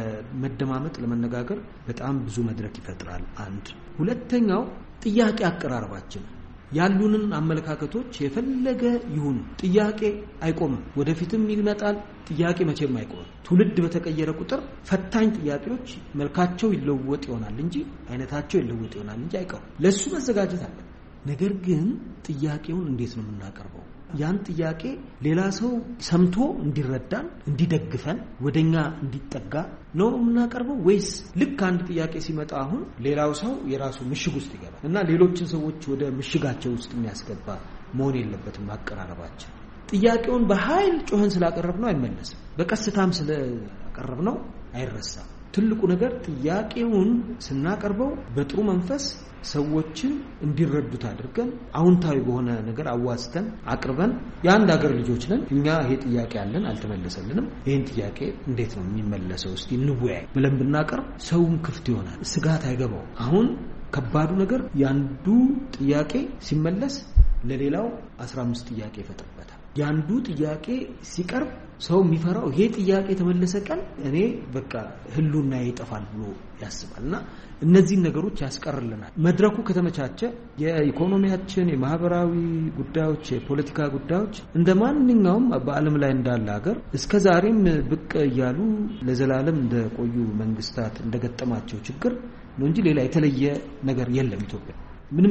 ለመደማመጥ ለመነጋገር በጣም ብዙ መድረክ ይፈጥራል። አንድ ሁለተኛው ጥያቄ አቀራረባችን ያሉንን አመለካከቶች የፈለገ ይሁን ጥያቄ አይቆምም፣ ወደፊትም ይመጣል። ጥያቄ መቼም አይቆምም። ትውልድ በተቀየረ ቁጥር ፈታኝ ጥያቄዎች መልካቸው ይለወጥ ይሆናል እንጂ አይነታቸው ይለወጥ ይሆናል እንጂ አይቀርም። ለሱ መዘጋጀት አለ። ነገር ግን ጥያቄውን እንዴት ነው የምናቀርበው? ያን ጥያቄ ሌላ ሰው ሰምቶ እንዲረዳን እንዲደግፈን ወደኛ እንዲጠጋ ነው የምናቀርበው ወይስ ልክ አንድ ጥያቄ ሲመጣ አሁን ሌላው ሰው የራሱ ምሽግ ውስጥ ይገባል እና ሌሎችን ሰዎች ወደ ምሽጋቸው ውስጥ የሚያስገባ መሆን የለበትም አቀራረባችን። ጥያቄውን በኃይል ጮህን ስላቀረብነው አይመለስም፣ በቀስታም ስለቀረብነው አይረሳም። ትልቁ ነገር ጥያቄውን ስናቀርበው በጥሩ መንፈስ ሰዎችን እንዲረዱት አድርገን አውንታዊ በሆነ ነገር አዋስተን አቅርበን የአንድ ሀገር ልጆች ነን እኛ፣ ይሄ ጥያቄ አለን አልተመለሰልንም፣ ይሄን ጥያቄ እንዴት ነው የሚመለሰው እስቲ እንወያይ ብለን ብናቀርብ ሰውም ክፍት ይሆናል፣ ስጋት አይገባው። አሁን ከባዱ ነገር ያንዱ ጥያቄ ሲመለስ ለሌላው አስራ አምስት ጥያቄ ይፈጥርበታል። ያንዱ ጥያቄ ሲቀርብ ሰው የሚፈራው ይሄ ጥያቄ ተመለሰ ቀን እኔ በቃ ህሉና ይጠፋል ብሎ ያስባልና እነዚህ ነገሮች ያስቀርልናል። መድረኩ ከተመቻቸ የኢኮኖሚያችን፣ የማህበራዊ ጉዳዮች፣ የፖለቲካ ጉዳዮች እንደማንኛውም በዓለም ላይ እንዳለ ሀገር እስከዛሬም ብቅ እያሉ ለዘላለም እንደቆዩ መንግስታት እንደገጠማቸው ችግር ነው እንጂ ሌላ የተለየ ነገር የለም። ኢትዮጵያ ምንም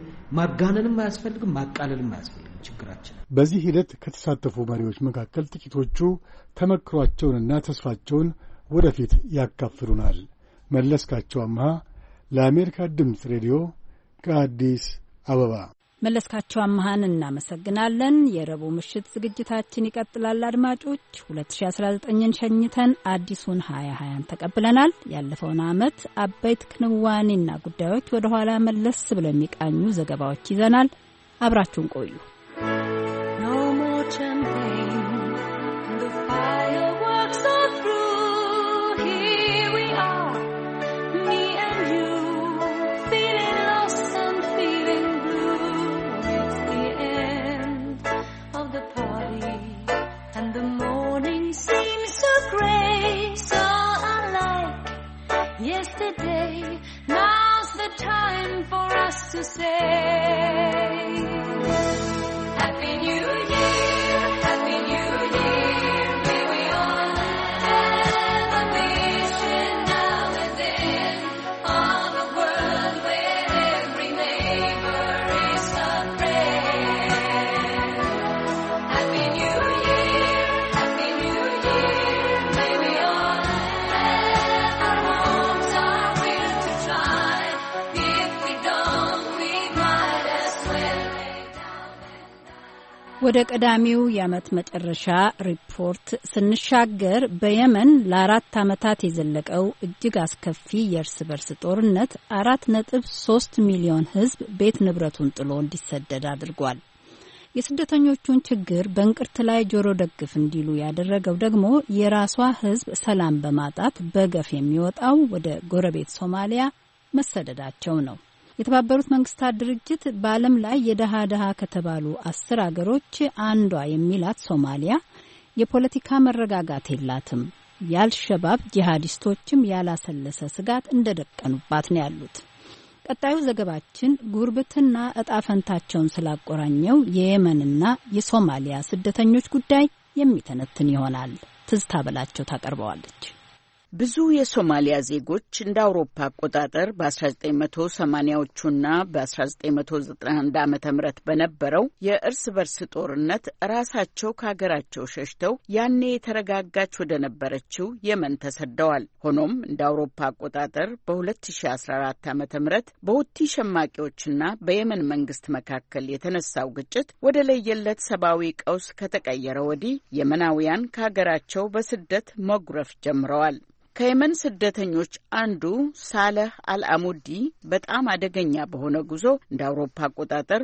ማጋነንም አያስፈልግም፣ ማቃለልም አያስፈልግም ችግራችን። በዚህ ሂደት ከተሳተፉ መሪዎች መካከል ጥቂቶቹ ተመክሯቸውንና ተስፋቸውን ወደፊት ያካፍሉናል። መለስካቸው አምሃ ለአሜሪካ ድምፅ ሬዲዮ ከአዲስ አበባ። መለስካቸው አምሃን እናመሰግናለን። የረቡዕ ምሽት ዝግጅታችን ይቀጥላል። አድማጮች ሁለት ሺ አስራ ዘጠኝን ሸኝተን አዲሱን ሀያ ሀያን ተቀብለናል። ያለፈውን ዓመት አበይት ክንዋኔና ጉዳዮች ወደ ኋላ መለስ ብለው የሚቃኙ ዘገባዎች ይዘናል። አብራችሁን ቆዩ። No more champagne, the fireworks are through. Here we are, me and you, feeling lost and feeling blue. It's the end of the party, and the morning seems so grey, so unlike yesterday. Now's the time for us to say Happy New Year, Happy New Year. May we all have a vision now and then of a world where every neighbor is a friend. Happy New Year, Happy New Year. May we all have our homes, our will to try. If we don't, we ወደ ቀዳሚው የዓመት መጨረሻ ሪፖርት ስንሻገር በየመን ለአራት ዓመታት የዘለቀው እጅግ አስከፊ የእርስ በርስ ጦርነት አራት ነጥብ ሶስት ሚሊዮን ሕዝብ ቤት ንብረቱን ጥሎ እንዲሰደድ አድርጓል። የስደተኞቹን ችግር በእንቅርት ላይ ጆሮ ደግፍ እንዲሉ ያደረገው ደግሞ የራሷ ሕዝብ ሰላም በማጣት በገፍ የሚወጣው ወደ ጎረቤት ሶማሊያ መሰደዳቸው ነው። የተባበሩት መንግስታት ድርጅት በዓለም ላይ የደሃ ደሃ ከተባሉ አስር አገሮች አንዷ የሚላት ሶማሊያ የፖለቲካ መረጋጋት የላትም። የአልሸባብ ጂሃዲስቶችም ያላሰለሰ ስጋት እንደደቀኑባት ነው ያሉት። ቀጣዩ ዘገባችን ጉርብትና እጣ ፈንታቸውን ስላቆራኘው የየመንና የሶማሊያ ስደተኞች ጉዳይ የሚተነትን ይሆናል። ትዝታ በላቸው ታቀርበዋለች። ብዙ የሶማሊያ ዜጎች እንደ አውሮፓ አቆጣጠር በ1980ዎቹና በ1991 ዓመተ ምህረት በነበረው የእርስ በርስ ጦርነት ራሳቸው ከሀገራቸው ሸሽተው ያኔ የተረጋጋች ወደ ነበረችው የመን ተሰደዋል። ሆኖም እንደ አውሮፓ አቆጣጠር በ2014 ዓመተ ምህረት በሁቲ ሸማቂዎችና በየመን መንግስት መካከል የተነሳው ግጭት ወደ ለየለት ሰብአዊ ቀውስ ከተቀየረ ወዲህ የመናውያን ከሀገራቸው በስደት መጉረፍ ጀምረዋል። ከየመን ስደተኞች አንዱ ሳለህ አልአሙዲ በጣም አደገኛ በሆነ ጉዞ እንደ አውሮፓ አቆጣጠር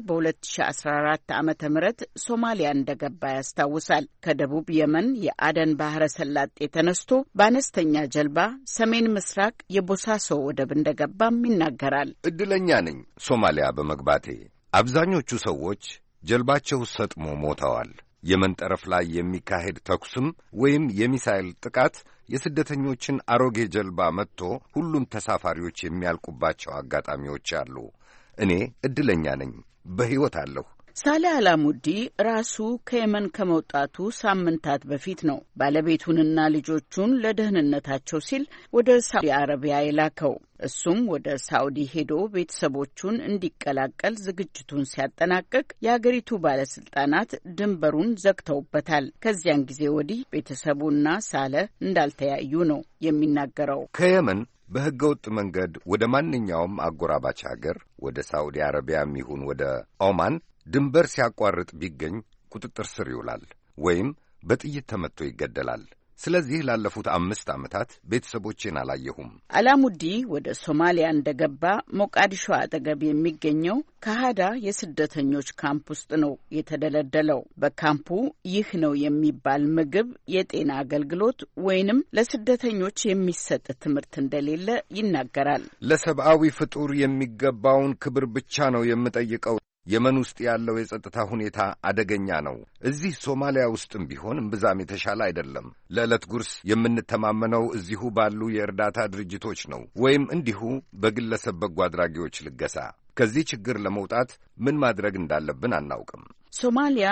በ2014 ዓመተ ምህረት ሶማሊያ እንደገባ ያስታውሳል። ከደቡብ የመን የአደን ባህረ ሰላጤ ተነስቶ በአነስተኛ ጀልባ ሰሜን ምስራቅ የቦሳሶ ወደብ እንደገባም ይናገራል። እድለኛ ነኝ ሶማሊያ በመግባቴ። አብዛኞቹ ሰዎች ጀልባቸው ሰጥሞ ሞተዋል። የመን ጠረፍ ላይ የሚካሄድ ተኩስም ወይም የሚሳይል ጥቃት የስደተኞችን አሮጌ ጀልባ መጥቶ ሁሉም ተሳፋሪዎች የሚያልቁባቸው አጋጣሚዎች አሉ። እኔ እድለኛ ነኝ፣ በሕይወት አለሁ። ሳሌህ አላሙዲ ራሱ ከየመን ከመውጣቱ ሳምንታት በፊት ነው ባለቤቱንና ልጆቹን ለደህንነታቸው ሲል ወደ ሳዑዲ አረቢያ የላከው። እሱም ወደ ሳዑዲ ሄዶ ቤተሰቦቹን እንዲቀላቀል ዝግጅቱን ሲያጠናቅቅ የአገሪቱ ባለስልጣናት ድንበሩን ዘግተውበታል። ከዚያን ጊዜ ወዲህ ቤተሰቡና ሳሌህ እንዳልተያዩ ነው የሚናገረው። ከየመን በሕገ ወጥ መንገድ ወደ ማንኛውም አጎራባች አገር ወደ ሳዑዲ አረቢያም ይሁን ወደ ኦማን ድንበር ሲያቋርጥ ቢገኝ ቁጥጥር ስር ይውላል ወይም በጥይት ተመትቶ ይገደላል። ስለዚህ ላለፉት አምስት ዓመታት ቤተሰቦቼን አላየሁም። አላሙዲ ወደ ሶማሊያ እንደገባ ሞቃዲሾ አጠገብ የሚገኘው ካሃዳ የስደተኞች ካምፕ ውስጥ ነው የተደለደለው። በካምፑ ይህ ነው የሚባል ምግብ፣ የጤና አገልግሎት ወይንም ለስደተኞች የሚሰጥ ትምህርት እንደሌለ ይናገራል። ለሰብአዊ ፍጡር የሚገባውን ክብር ብቻ ነው የምጠይቀው። የመን ውስጥ ያለው የጸጥታ ሁኔታ አደገኛ ነው። እዚህ ሶማሊያ ውስጥም ቢሆን እምብዛም የተሻለ አይደለም። ለዕለት ጉርስ የምንተማመነው እዚሁ ባሉ የእርዳታ ድርጅቶች ነው ወይም እንዲሁ በግለሰብ በጎ አድራጊዎች ልገሳ። ከዚህ ችግር ለመውጣት ምን ማድረግ እንዳለብን አናውቅም። ሶማሊያ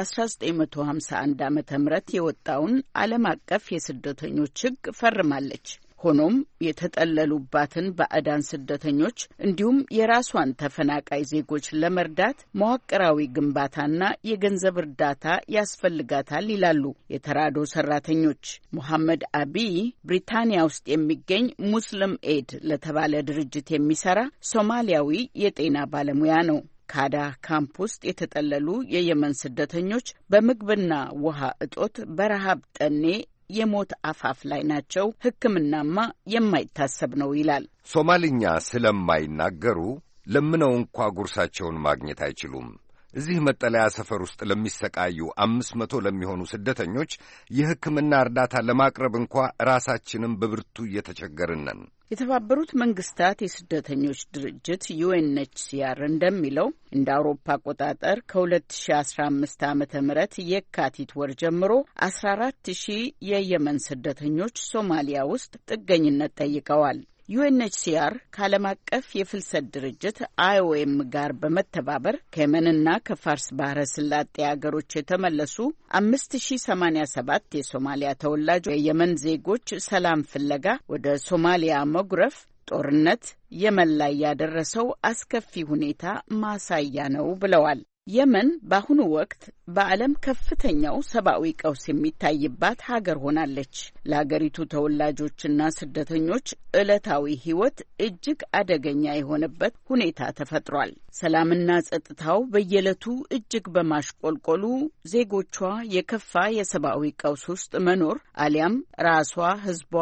በ1951 ዓመተ ምህረት የወጣውን ዓለም አቀፍ የስደተኞች ሕግ ፈርማለች። ሆኖም የተጠለሉባትን ባዕዳን ስደተኞች እንዲሁም የራሷን ተፈናቃይ ዜጎች ለመርዳት መዋቅራዊ ግንባታና የገንዘብ እርዳታ ያስፈልጋታል ይላሉ የተራዶ ሰራተኞች። ሙሐመድ አቢይ ብሪታንያ ውስጥ የሚገኝ ሙስሊም ኤድ ለተባለ ድርጅት የሚሰራ ሶማሊያዊ የጤና ባለሙያ ነው። ካዳ ካምፕ ውስጥ የተጠለሉ የየመን ስደተኞች በምግብና ውሃ እጦት በረሃብ ጠኔ የሞት አፋፍ ላይ ናቸው። ሕክምናማ የማይታሰብ ነው ይላል። ሶማሊኛ ስለማይናገሩ ለምነው እንኳ ጉርሳቸውን ማግኘት አይችሉም። እዚህ መጠለያ ሰፈር ውስጥ ለሚሰቃዩ አምስት መቶ ለሚሆኑ ስደተኞች የሕክምና እርዳታ ለማቅረብ እንኳ ራሳችንም በብርቱ እየተቸገርን ነን። የተባበሩት መንግስታት የስደተኞች ድርጅት ዩኤንኤችሲአር እንደሚለው እንደ አውሮፓ አቆጣጠር ከ2015 ዓመተ ምህረት የካቲት ወር ጀምሮ አስራ አራት ሺህ የየመን ስደተኞች ሶማሊያ ውስጥ ጥገኝነት ጠይቀዋል። ዩኤንኤችሲአር ከዓለም አቀፍ የፍልሰት ድርጅት አይኦኤም ጋር በመተባበር ከየመንና ከፋርስ ባህረ ሰላጤ አገሮች የተመለሱ አምስት ሺህ ሰማንያ ሰባት የሶማሊያ ተወላጅ የየመን ዜጎች ሰላም ፍለጋ ወደ ሶማሊያ መጉረፍ ጦርነት የመን ላይ ያደረሰው አስከፊ ሁኔታ ማሳያ ነው ብለዋል። የመን በአሁኑ ወቅት በዓለም ከፍተኛው ሰብአዊ ቀውስ የሚታይባት ሀገር ሆናለች። ለሀገሪቱ ተወላጆችና ስደተኞች ዕለታዊ ሕይወት እጅግ አደገኛ የሆነበት ሁኔታ ተፈጥሯል። ሰላምና ጸጥታው በየዕለቱ እጅግ በማሽቆልቆሉ ዜጎቿ የከፋ የሰብአዊ ቀውስ ውስጥ መኖር አሊያም ራሷ ሕዝቧ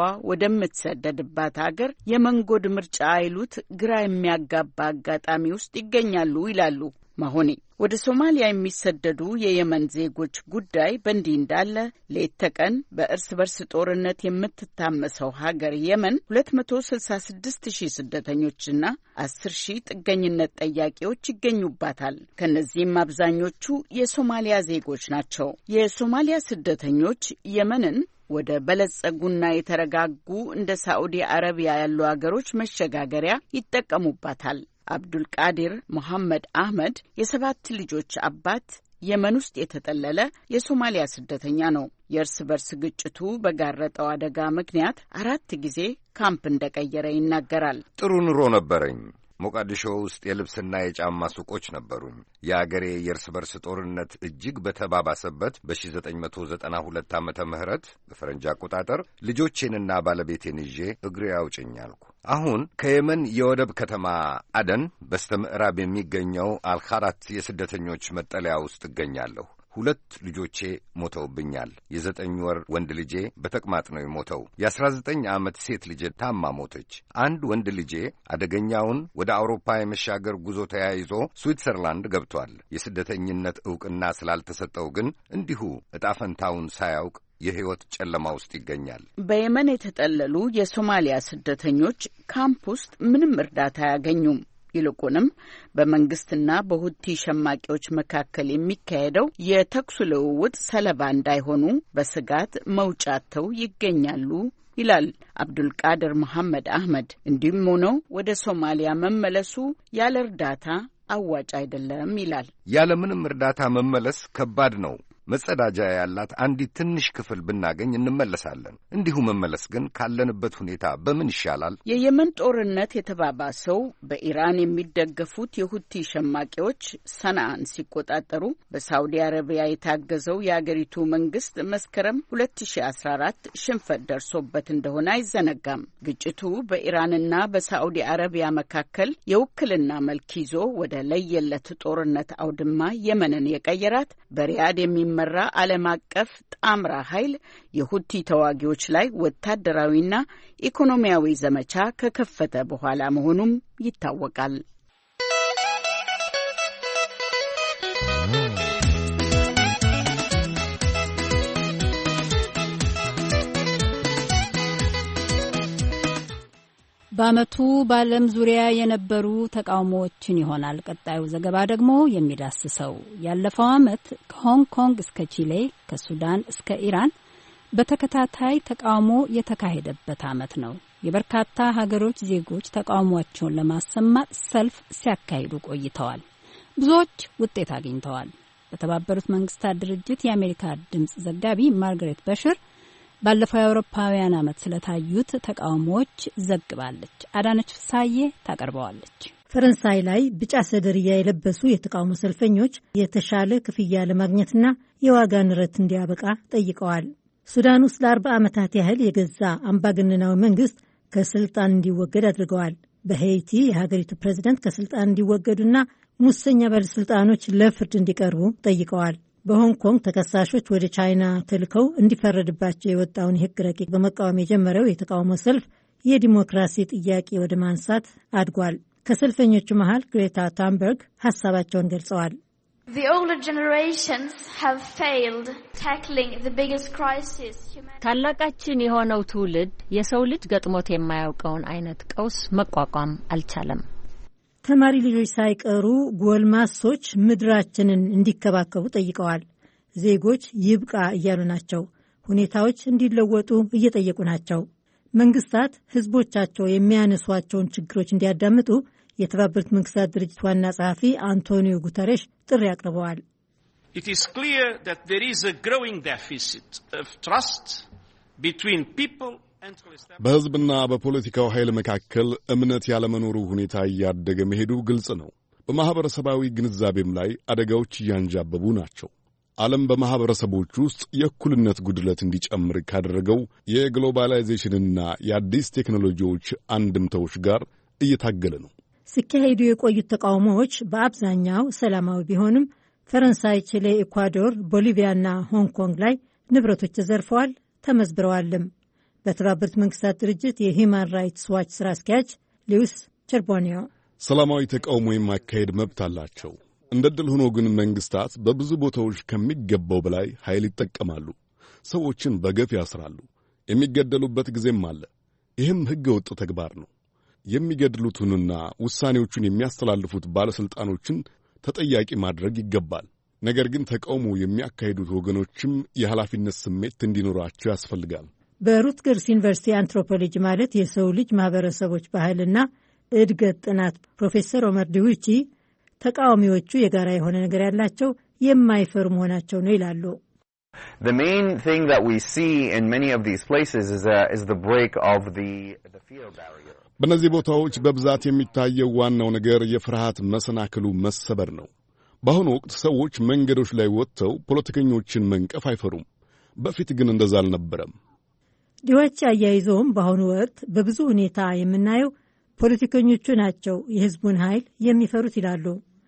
ወደምትሰደድባት ሀገር የመንጎድ ምርጫ አይሉት ግራ የሚያጋባ አጋጣሚ ውስጥ ይገኛሉ ይላሉ ማሆኔ። ወደ ሶማሊያ የሚሰደዱ የየመን ዜጎች ጉዳይ በእንዲህ እንዳለ ሌት ተቀን በእርስ በርስ ጦርነት የምትታመሰው ሀገር የመን ሁለት መቶ ስልሳ ስድስት ሺህ ስደተኞችና አስር ሺህ ጥገኝነት ጠያቂዎች ይገኙባታል። ከነዚህም አብዛኞቹ የሶማሊያ ዜጎች ናቸው። የሶማሊያ ስደተኞች የመንን ወደ በለጸጉና የተረጋጉ እንደ ሳዑዲ አረቢያ ያሉ ሀገሮች መሸጋገሪያ ይጠቀሙባታል። አብዱል ቃዲር መሐመድ አህመድ የሰባት ልጆች አባት የመን ውስጥ የተጠለለ የሶማሊያ ስደተኛ ነው። የእርስ በርስ ግጭቱ በጋረጠው አደጋ ምክንያት አራት ጊዜ ካምፕ እንደቀየረ ይናገራል። ጥሩ ኑሮ ነበረኝ። ሞቃዲሾ ውስጥ የልብስና የጫማ ሱቆች ነበሩኝ። የአገሬ የእርስ በርስ ጦርነት እጅግ በተባባሰበት በ ዘጠኝ መቶ ዘጠና ሁለት ዓመተ ምህረት በፈረንጅ አቆጣጠር ልጆቼንና ባለቤቴን ይዤ እግሬ አውጭኝ አልኩ። አሁን ከየመን የወደብ ከተማ አደን በስተ ምዕራብ የሚገኘው አልኻራት የስደተኞች መጠለያ ውስጥ እገኛለሁ። ሁለት ልጆቼ ሞተውብኛል። የዘጠኝ ወር ወንድ ልጄ በተቅማጥ ነው የሞተው። የአስራ ዘጠኝ ዓመት ሴት ልጄ ታማ ሞተች። አንድ ወንድ ልጄ አደገኛውን ወደ አውሮፓ የመሻገር ጉዞ ተያይዞ ስዊትዘርላንድ ገብቷል። የስደተኝነት ዕውቅና ስላልተሰጠው ግን እንዲሁ ዕጣ ፈንታውን ሳያውቅ የሕይወት ጨለማ ውስጥ ይገኛል። በየመን የተጠለሉ የሶማሊያ ስደተኞች ካምፕ ውስጥ ምንም እርዳታ አያገኙም። ይልቁንም በመንግስትና በሁቲ ሸማቂዎች መካከል የሚካሄደው የተኩስ ልውውጥ ሰለባ እንዳይሆኑ በስጋት መውጫተው ይገኛሉ ይላል አብዱልቃድር መሐመድ አህመድ። እንዲህም ሆነው ወደ ሶማሊያ መመለሱ ያለ እርዳታ አዋጭ አይደለም ይላል። ያለ ምንም እርዳታ መመለስ ከባድ ነው። መጸዳጃ ያላት አንዲት ትንሽ ክፍል ብናገኝ እንመለሳለን። እንዲሁ መመለስ ግን ካለንበት ሁኔታ በምን ይሻላል? የየመን ጦርነት የተባባሰው በኢራን የሚደገፉት የሁቲ ሸማቂዎች ሰንዓን ሲቆጣጠሩ በሳውዲ አረቢያ የታገዘው የአገሪቱ መንግስት መስከረም ሁለት ሺህ አስራ አራት ሽንፈት ደርሶበት እንደሆነ አይዘነጋም። ግጭቱ በኢራንና በሳውዲ አረቢያ መካከል የውክልና መልክ ይዞ ወደ ለየለት ጦርነት አውድማ የመንን የቀየራት በሪያድ የሚ መራ ዓለም አቀፍ ጣምራ ኃይል የሁቲ ተዋጊዎች ላይ ወታደራዊና ኢኮኖሚያዊ ዘመቻ ከከፈተ በኋላ መሆኑም ይታወቃል። በዓመቱ በዓለም ዙሪያ የነበሩ ተቃውሞዎችን ይሆናል ቀጣዩ ዘገባ ደግሞ የሚዳስሰው። ያለፈው ዓመት ከሆንግ ኮንግ እስከ ቺሌ፣ ከሱዳን እስከ ኢራን በተከታታይ ተቃውሞ የተካሄደበት ዓመት ነው። የበርካታ ሀገሮች ዜጎች ተቃውሟቸውን ለማሰማት ሰልፍ ሲያካሂዱ ቆይተዋል። ብዙዎች ውጤት አግኝተዋል። በተባበሩት መንግስታት ድርጅት የአሜሪካ ድምጽ ዘጋቢ ማርጋሬት በሽር ባለፈው የአውሮፓውያን ዓመት ስለታዩት ተቃውሞዎች ዘግባለች። አዳነች ፍሳዬ ታቀርበዋለች። ፈረንሳይ ላይ ቢጫ ሰደርያ የለበሱ የተቃውሞ ሰልፈኞች የተሻለ ክፍያ ለማግኘትና የዋጋ ንረት እንዲያበቃ ጠይቀዋል። ሱዳን ውስጥ ለአርባ ዓመታት ያህል የገዛ አምባገነናዊ መንግስት ከስልጣን እንዲወገድ አድርገዋል። በሄይቲ የሀገሪቱ ፕሬዝደንት ከስልጣን እንዲወገዱና ሙሰኛ ባለስልጣኖች ለፍርድ እንዲቀርቡ ጠይቀዋል። በሆንግ ኮንግ ተከሳሾች ወደ ቻይና ተልከው እንዲፈረድባቸው የወጣውን የህግ ረቂቅ በመቃወም የጀመረው የተቃውሞ ሰልፍ የዲሞክራሲ ጥያቄ ወደ ማንሳት አድጓል። ከሰልፈኞቹ መሃል ግሬታ ታምበርግ ሀሳባቸውን ገልጸዋል። ታላቃችን የሆነው ትውልድ የሰው ልጅ ገጥሞት የማያውቀውን አይነት ቀውስ መቋቋም አልቻለም። ተማሪ ልጆች ሳይቀሩ ጎልማሶች ምድራችንን እንዲከባከቡ ጠይቀዋል። ዜጎች ይብቃ እያሉ ናቸው። ሁኔታዎች እንዲለወጡ እየጠየቁ ናቸው። መንግስታት ህዝቦቻቸው የሚያነሷቸውን ችግሮች እንዲያዳምጡ የተባበሩት መንግስታት ድርጅት ዋና ጸሐፊ አንቶኒዮ ጉተሬሽ ጥሪ አቅርበዋል። It is clear that there is a growing deficit of trust between people. በህዝብና በፖለቲካው ኃይል መካከል እምነት ያለመኖሩ ሁኔታ እያደገ መሄዱ ግልጽ ነው። በማህበረሰባዊ ግንዛቤም ላይ አደጋዎች እያንጃበቡ ናቸው። ዓለም በማህበረሰቦች ውስጥ የእኩልነት ጉድለት እንዲጨምር ካደረገው የግሎባላይዜሽንና የአዲስ ቴክኖሎጂዎች አንድምታዎች ጋር እየታገለ ነው። ሲካሄዱ የቆዩት ተቃውሞዎች በአብዛኛው ሰላማዊ ቢሆንም ፈረንሳይ፣ ቺሌ፣ ኢኳዶር፣ ቦሊቪያና ሆንግ ኮንግ ላይ ንብረቶች ተዘርፈዋል፣ ተመዝብረዋልም። በተባበሩት መንግስታት ድርጅት የሂውማን ራይትስ ዋች ስራ አስኪያጅ ሉዊስ ቸርቦኒዮ ሰላማዊ ተቃውሞ የማካሄድ መብት አላቸው። እንደ ድል ሆኖ ግን መንግስታት በብዙ ቦታዎች ከሚገባው በላይ ኃይል ይጠቀማሉ። ሰዎችን በገፍ ያስራሉ። የሚገደሉበት ጊዜም አለ። ይህም ሕገ ወጥ ተግባር ነው። የሚገድሉትንና ውሳኔዎቹን የሚያስተላልፉት ባለሥልጣኖችን ተጠያቂ ማድረግ ይገባል። ነገር ግን ተቃውሞ የሚያካሂዱት ወገኖችም የኃላፊነት ስሜት እንዲኖራቸው ያስፈልጋል። በሩትገርስ ዩኒቨርሲቲ አንትሮፖሎጂ ማለት የሰው ልጅ ማህበረሰቦች ባህልና እድገት ጥናት ፕሮፌሰር ኦመር ዲዊቺ ተቃዋሚዎቹ የጋራ የሆነ ነገር ያላቸው የማይፈሩ መሆናቸው ነው ይላሉ። The main thing that we see in many of these places is, a, is the break of the, the fear barrier. በእነዚህ ቦታዎች በብዛት የሚታየው ዋናው ነገር የፍርሃት መሰናክሉ መሰበር ነው። በአሁኑ ወቅት ሰዎች መንገዶች ላይ ወጥተው ፖለቲከኞችን መንቀፍ አይፈሩም። በፊት ግን እንደዛ አልነበረም። ዲዋቺ አያይዘውም በአሁኑ ወቅት በብዙ ሁኔታ የምናየው ፖለቲከኞቹ ናቸው የህዝቡን ኃይል የሚፈሩት ይላሉ።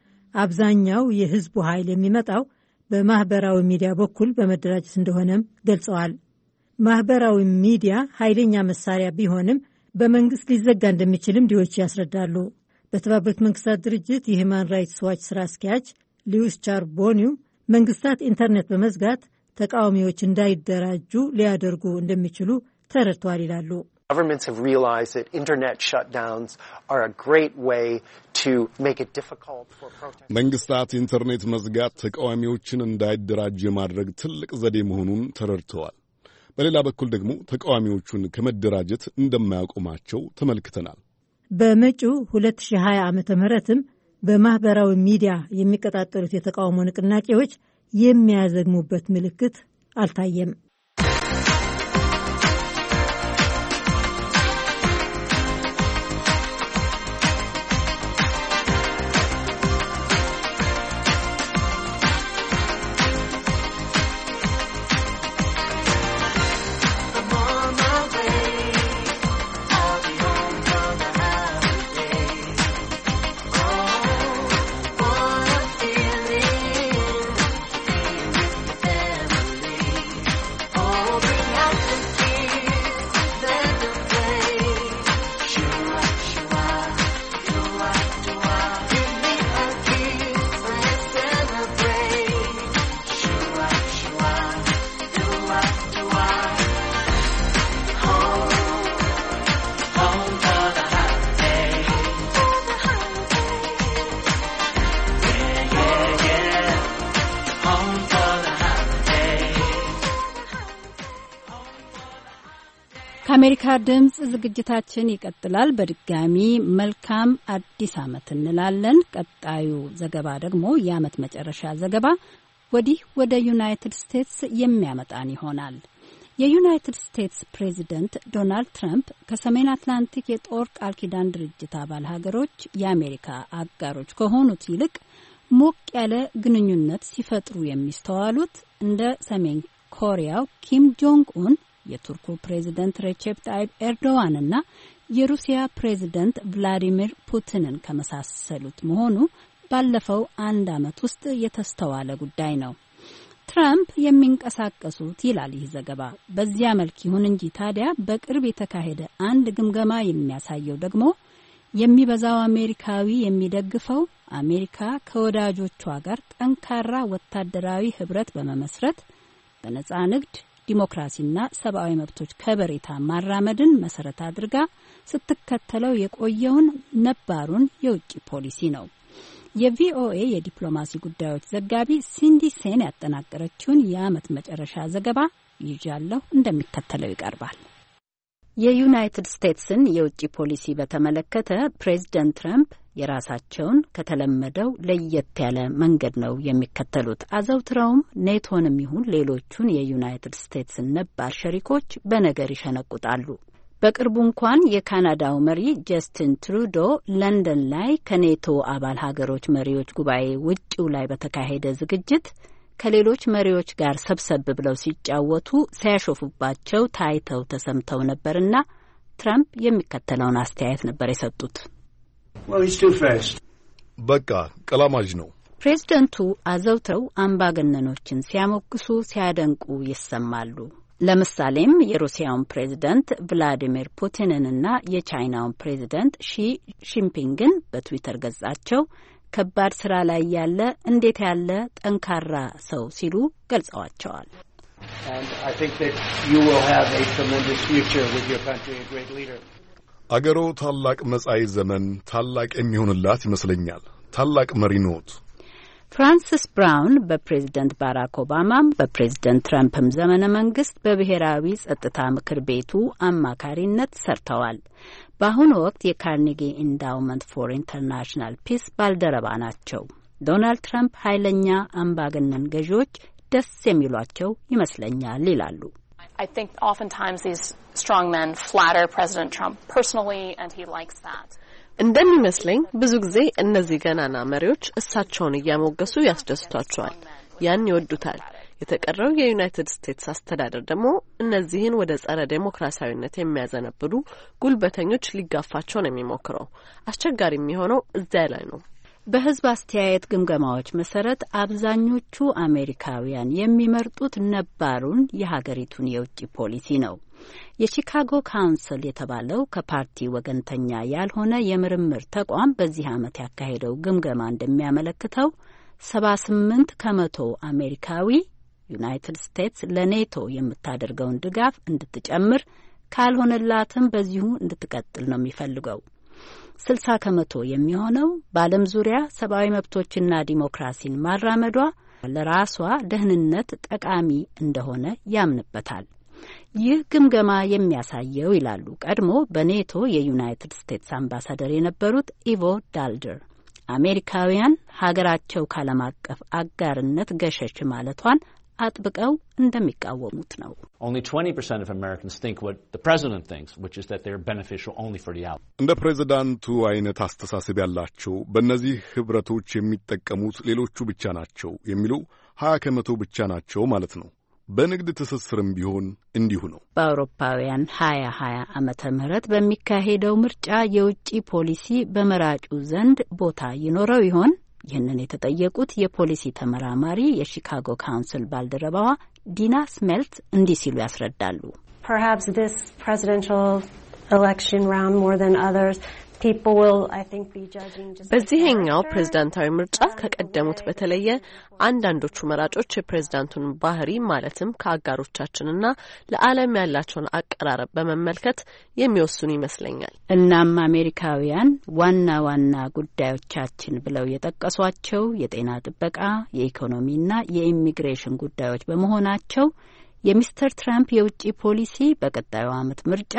አብዛኛው የህዝቡ ኃይል የሚመጣው በማህበራዊ ሚዲያ በኩል በመደራጀት እንደሆነም ገልጸዋል። ማህበራዊ ሚዲያ ኃይለኛ መሳሪያ ቢሆንም በመንግስት ሊዘጋ እንደሚችልም ዲዋቺ ያስረዳሉ። በተባበሩት መንግስታት ድርጅት የሂውማን ራይትስ ዋች ስራ አስኪያጅ ሉዊስ ቻርቦኒው መንግስታት ኢንተርኔት በመዝጋት ተቃዋሚዎች እንዳይደራጁ ሊያደርጉ እንደሚችሉ ተረድተዋል ይላሉ። Governments have realized that internet shutdowns are a great way to make it difficult for protesters. መንግስታት ኢንተርኔት መዝጋት ተቃዋሚዎችን እንዳይደራጁ የማድረግ ትልቅ ዘዴ መሆኑን ተረድተዋል። በሌላ በኩል ደግሞ ተቃዋሚዎቹን ከመደራጀት እንደማያቆማቸው ተመልክተናል። በመጪው ሁለት ሺህ ሀያ ዓመተ ምህረትም በማህበራዊ ሚዲያ የሚቀጣጠሉት የተቃውሞ ንቅናቄዎች የሚያዘግሙበት ምልክት አልታየም። ከአሜሪካ ድምጽ ዝግጅታችን ይቀጥላል። በድጋሚ መልካም አዲስ ዓመት እንላለን። ቀጣዩ ዘገባ ደግሞ የዓመት መጨረሻ ዘገባ ወዲህ ወደ ዩናይትድ ስቴትስ የሚያመጣን ይሆናል። የዩናይትድ ስቴትስ ፕሬዚደንት ዶናልድ ትራምፕ ከሰሜን አትላንቲክ የጦር ቃል ኪዳን ድርጅት አባል ሀገሮች የአሜሪካ አጋሮች ከሆኑት ይልቅ ሞቅ ያለ ግንኙነት ሲፈጥሩ የሚስተዋሉት እንደ ሰሜን ኮሪያው ኪም ጆንግ ኡን፣ የቱርኩ ፕሬዚደንት ሬቼፕ ታይፕ ኤርዶዋን እና የሩሲያ ፕሬዚደንት ቭላዲሚር ፑቲንን ከመሳሰሉት መሆኑ ባለፈው አንድ ዓመት ውስጥ የተስተዋለ ጉዳይ ነው። ትራምፕ የሚንቀሳቀሱት ይላል ይህ ዘገባ በዚያ መልክ ይሁን እንጂ ታዲያ በቅርብ የተካሄደ አንድ ግምገማ የሚያሳየው ደግሞ የሚበዛው አሜሪካዊ የሚደግፈው አሜሪካ ከወዳጆቿ ጋር ጠንካራ ወታደራዊ ህብረት በመመስረት በነጻ ንግድ ዲሞክራሲና ሰብአዊ መብቶች ከበሬታ ማራመድን መሰረት አድርጋ ስትከተለው የቆየውን ነባሩን የውጭ ፖሊሲ ነው። የቪኦኤ የዲፕሎማሲ ጉዳዮች ዘጋቢ ሲንዲ ሴን ያጠናቀረችውን የዓመት መጨረሻ ዘገባ ይዣለሁ፣ እንደሚከተለው ይቀርባል። የዩናይትድ ስቴትስን የውጭ ፖሊሲ በተመለከተ ፕሬዚደንት ትራምፕ የራሳቸውን ከተለመደው ለየት ያለ መንገድ ነው የሚከተሉት። አዘውትረውም ኔቶንም ይሁን ሌሎቹን የዩናይትድ ስቴትስን ነባር ሸሪኮች በነገር ይሸነቁጣሉ። በቅርቡ እንኳን የካናዳው መሪ ጀስቲን ትሩዶ ለንደን ላይ ከኔቶ አባል ሀገሮች መሪዎች ጉባኤ ውጭው ላይ በተካሄደ ዝግጅት ከሌሎች መሪዎች ጋር ሰብሰብ ብለው ሲጫወቱ ሲያሾፉባቸው ታይተው ተሰምተው ነበርና ትራምፕ የሚከተለውን አስተያየት ነበር የሰጡት። በቃ ቀላማጅ ነው። ፕሬዝደንቱ አዘውትረው አምባገነኖችን ሲያሞግሱ ሲያደንቁ ይሰማሉ። ለምሳሌም የሩሲያውን ፕሬዝደንት ቭላዲሚር ፑቲንንና የቻይናውን ፕሬዝደንት ሺ ጂንፒንግን በትዊተር ገጻቸው ከባድ ስራ ላይ ያለ እንዴት ያለ ጠንካራ ሰው ሲሉ ገልጸዋቸዋል። አገሮ ታላቅ መጻኢ ዘመን ታላቅ የሚሆንላት ይመስለኛል። ታላቅ መሪ ኖት። ፍራንሲስ ብራውን በፕሬዝደንት ባራክ ኦባማም በፕሬዝደንት ትራምፕም ዘመነ መንግስት በብሔራዊ ጸጥታ ምክር ቤቱ አማካሪነት ሰርተዋል። በአሁኑ ወቅት የካርኔጊ ኢንዳውመንት ፎር ኢንተርናሽናል ፒስ ባልደረባ ናቸው። ዶናልድ ትራምፕ ኃይለኛ አምባገነን ገዢዎች ደስ የሚሏቸው ይመስለኛል ይላሉ። I think oftentimes these strong men flatter President Trump personally and he likes that. እንደሚመስለኝ ብዙ ጊዜ እነዚህ ገናና መሪዎች እሳቸውን እያሞገሱ ያስደስቷቸዋል። ያን ይወዱታል። የተቀረው የዩናይትድ ስቴትስ አስተዳደር ደግሞ እነዚህን ወደ ጸረ ዴሞክራሲያዊነት የሚያዘነብሉ ጉልበተኞች ሊጋፋቸው ነው የሚሞክረው። አስቸጋሪ የሚሆነው እዚያ ላይ ነው። በህዝብ አስተያየት ግምገማዎች መሰረት አብዛኞቹ አሜሪካውያን የሚመርጡት ነባሩን የሀገሪቱን የውጭ ፖሊሲ ነው። የቺካጎ ካውንስል የተባለው ከፓርቲ ወገንተኛ ያልሆነ የምርምር ተቋም በዚህ ዓመት ያካሄደው ግምገማ እንደሚያመለክተው ሰባ ስምንት ከመቶ አሜሪካዊ ዩናይትድ ስቴትስ ለኔቶ የምታደርገውን ድጋፍ እንድትጨምር ካልሆነላትም በዚሁ እንድትቀጥል ነው የሚፈልገው። ስልሳ ከመቶ የሚሆነው በዓለም ዙሪያ ሰብአዊ መብቶችና ዲሞክራሲን ማራመዷ ለራሷ ደህንነት ጠቃሚ እንደሆነ ያምንበታል። ይህ ግምገማ የሚያሳየው ይላሉ ቀድሞ በኔቶ የዩናይትድ ስቴትስ አምባሳደር የነበሩት ኢቮ ዳልደር፣ አሜሪካውያን ሀገራቸው ካለም አቀፍ አጋርነት ገሸሽ ማለቷን አጥብቀው እንደሚቃወሙት ነው። Only twenty percent of Americans think what the president thinks, which is that they're beneficial only for the out. እንደ ፕሬዝዳንቱ አይነት አስተሳሰብ ያላቸው በእነዚህ ህብረቶች የሚጠቀሙት ሌሎቹ ብቻ ናቸው የሚሉ ሀያ ከመቶ ብቻ ናቸው ማለት ነው። በንግድ ትስስርም ቢሆን እንዲሁ ነው። በአውሮፓውያን ሀያ ሀያ ዓመተ ምህረት በሚካሄደው ምርጫ የውጭ ፖሊሲ በመራጩ ዘንድ ቦታ ይኖረው ይሆን? ይህንን የተጠየቁት የፖሊሲ ተመራማሪ የሺካጎ ካውንስል ባልደረባዋ ዲና ስሜልት እንዲህ ሲሉ ያስረዳሉ። Perhaps this presidential election round more than others people will I think be judging just በዚህኛው ፕሬዝዳንታዊ ምርጫ ከቀደሙት በተለየ አንዳንዶቹ መራጮች የፕሬዝዳንቱን ባህሪ ማለትም ከአጋሮቻችንና ለዓለም ያላቸውን አቀራረብ በመመልከት የሚወስኑ ይመስለኛል። እናም አሜሪካውያን ዋና ዋና ጉዳዮቻችን ብለው የጠቀሷቸው የጤና ጥበቃ፣ የኢኮኖሚና የኢሚግሬሽን ጉዳዮች በመሆናቸው የሚስተር ትራምፕ የውጭ ፖሊሲ በቀጣዩ ዓመት ምርጫ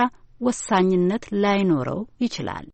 ወሳኝነት ላይኖረው ይችላል።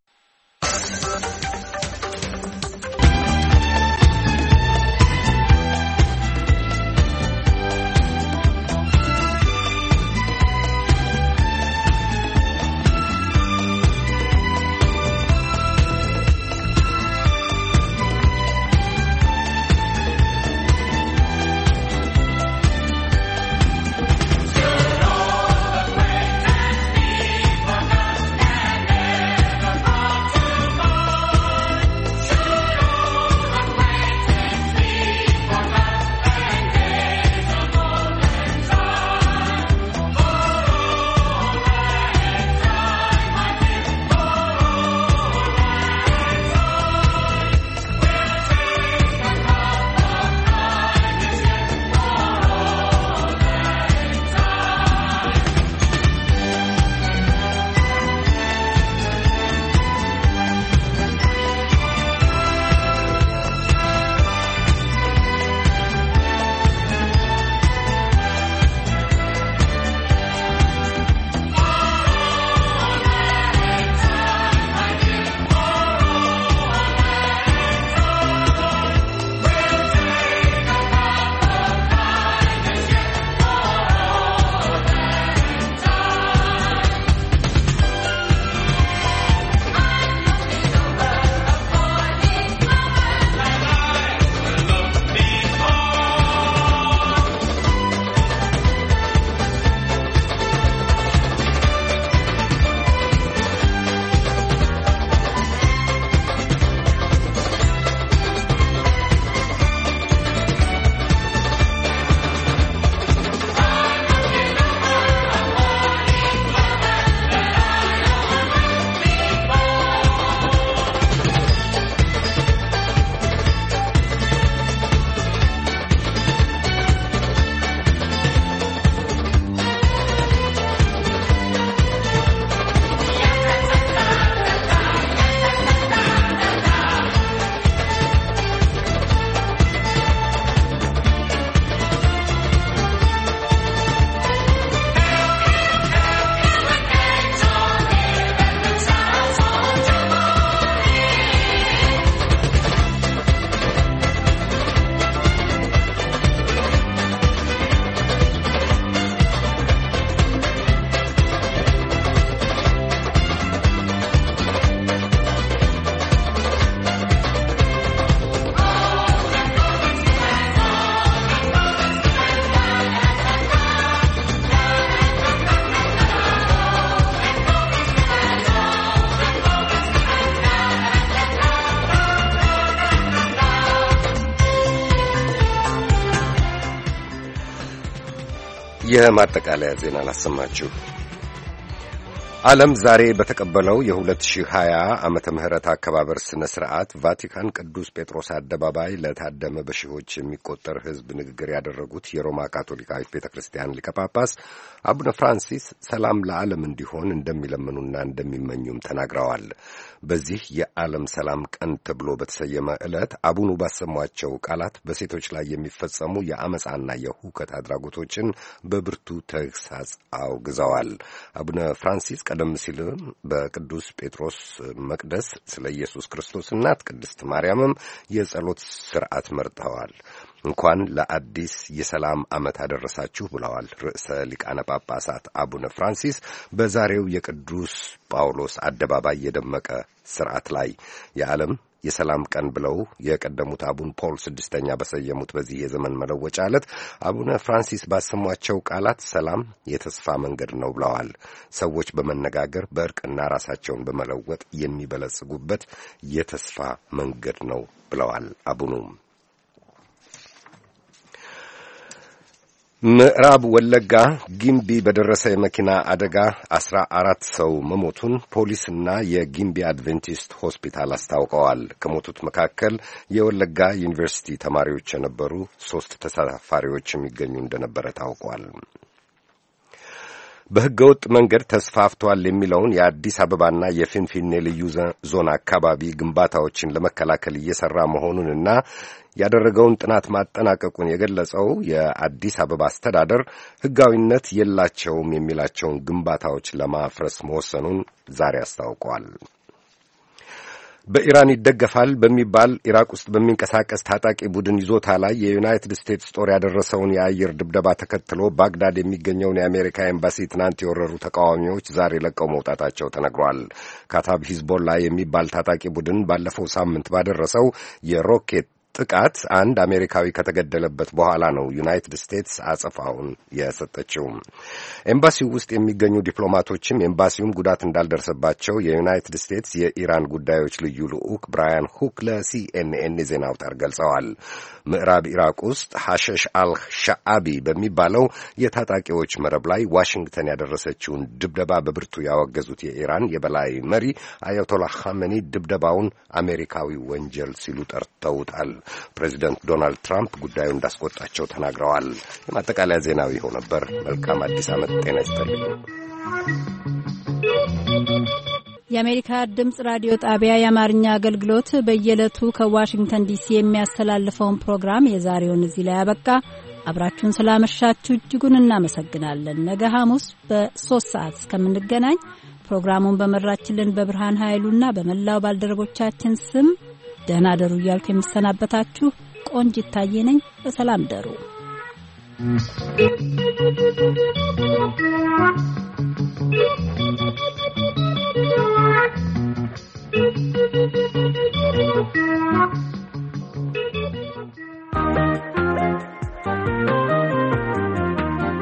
የማጠቃለያ ዜና ላሰማችሁ። ዓለም ዛሬ በተቀበለው የ2020 ዓመተ ምህረት አከባበር ስነ ስርዓት ቫቲካን ቅዱስ ጴጥሮስ አደባባይ ለታደመ በሺዎች የሚቆጠር ሕዝብ ንግግር ያደረጉት የሮማ ካቶሊካዊት ቤተክርስቲያን ሊቀ ጳጳስ አቡነ ፍራንሲስ ሰላም ለዓለም እንዲሆን እንደሚለምኑና እንደሚመኙም ተናግረዋል። በዚህ የዓለም ሰላም ቀን ተብሎ በተሰየመ ዕለት አቡኑ ባሰሟቸው ቃላት በሴቶች ላይ የሚፈጸሙ የአመጻና የሁከት አድራጎቶችን በብርቱ ተግሳጽ አውግዘዋል። አቡነ ፍራንሲስ ቀደም ሲል በቅዱስ ጴጥሮስ መቅደስ ስለ ኢየሱስ ክርስቶስ እናት ቅድስት ማርያምም የጸሎት ሥርዓት መርጠዋል። እንኳን ለአዲስ የሰላም ዓመት አደረሳችሁ ብለዋል ርዕሰ ሊቃነ ጳጳሳት አቡነ ፍራንሲስ በዛሬው የቅዱስ ጳውሎስ አደባባይ የደመቀ ሥርዓት ላይ የዓለም የሰላም ቀን ብለው የቀደሙት አቡነ ፖል ስድስተኛ በሰየሙት በዚህ የዘመን መለወጫ ዕለት አቡነ ፍራንሲስ ባሰሟቸው ቃላት ሰላም የተስፋ መንገድ ነው ብለዋል። ሰዎች በመነጋገር በእርቅና ራሳቸውን በመለወጥ የሚበለጽጉበት የተስፋ መንገድ ነው ብለዋል አቡኑ። ምዕራብ ወለጋ ጊምቢ በደረሰ የመኪና አደጋ አስራ አራት ሰው መሞቱን ፖሊስና የጊምቢ አድቬንቲስት ሆስፒታል አስታውቀዋል። ከሞቱት መካከል የወለጋ ዩኒቨርሲቲ ተማሪዎች የነበሩ ሦስት ተሳፋሪዎች የሚገኙ እንደነበረ ታውቋል። በሕገወጥ መንገድ ተስፋፍቷል የሚለውን የአዲስ አበባና የፊንፊኔ ልዩ ዞን አካባቢ ግንባታዎችን ለመከላከል እየሠራ መሆኑንና ያደረገውን ጥናት ማጠናቀቁን የገለጸው የአዲስ አበባ አስተዳደር ሕጋዊነት የላቸውም የሚላቸውን ግንባታዎች ለማፍረስ መወሰኑን ዛሬ አስታውቋል። በኢራን ይደገፋል በሚባል ኢራቅ ውስጥ በሚንቀሳቀስ ታጣቂ ቡድን ይዞታ ላይ የዩናይትድ ስቴትስ ጦር ያደረሰውን የአየር ድብደባ ተከትሎ ባግዳድ የሚገኘውን የአሜሪካ ኤምባሲ ትናንት የወረሩ ተቃዋሚዎች ዛሬ ለቀው መውጣታቸው ተነግሯል። ካታብ ሂዝቦላ የሚባል ታጣቂ ቡድን ባለፈው ሳምንት ባደረሰው የሮኬት ጥቃት አንድ አሜሪካዊ ከተገደለበት በኋላ ነው ዩናይትድ ስቴትስ አጸፋውን የሰጠችው። ኤምባሲው ውስጥ የሚገኙ ዲፕሎማቶችም ኤምባሲውም ጉዳት እንዳልደረሰባቸው የዩናይትድ ስቴትስ የኢራን ጉዳዮች ልዩ ልዑክ ብራያን ሁክ ለሲኤንኤን የዜና አውታር ገልጸዋል። ምዕራብ ኢራቅ ውስጥ ሐሸሽ አልሻአቢ በሚባለው የታጣቂዎች መረብ ላይ ዋሽንግተን ያደረሰችውን ድብደባ በብርቱ ያወገዙት የኢራን የበላይ መሪ አያቶላህ ኻሜኒ ድብደባውን አሜሪካዊ ወንጀል ሲሉ ጠርተውታል። ፕሬዚደንት ዶናልድ ትራምፕ ጉዳዩ እንዳስቆጣቸው ተናግረዋል። የማጠቃለያ ዜናው ይኸው ነበር። መልካም አዲስ ዓመት። ጤና ይስጥልኝ። የአሜሪካ ድምጽ ራዲዮ ጣቢያ የአማርኛ አገልግሎት በየዕለቱ ከዋሽንግተን ዲሲ የሚያስተላልፈውን ፕሮግራም የዛሬውን እዚህ ላይ ያበቃ። አብራችሁን ስላመሻችሁ እጅጉን እናመሰግናለን። ነገ ሐሙስ በሶስት ሰዓት እስከምንገናኝ ፕሮግራሙን በመራችልን በብርሃን ኃይሉና በመላው ባልደረቦቻችን ስም ደህና ደሩ እያልኩ የምሰናበታችሁ ቆንጂት ታዬ ነኝ። በሰላም ደሩ። Thank you.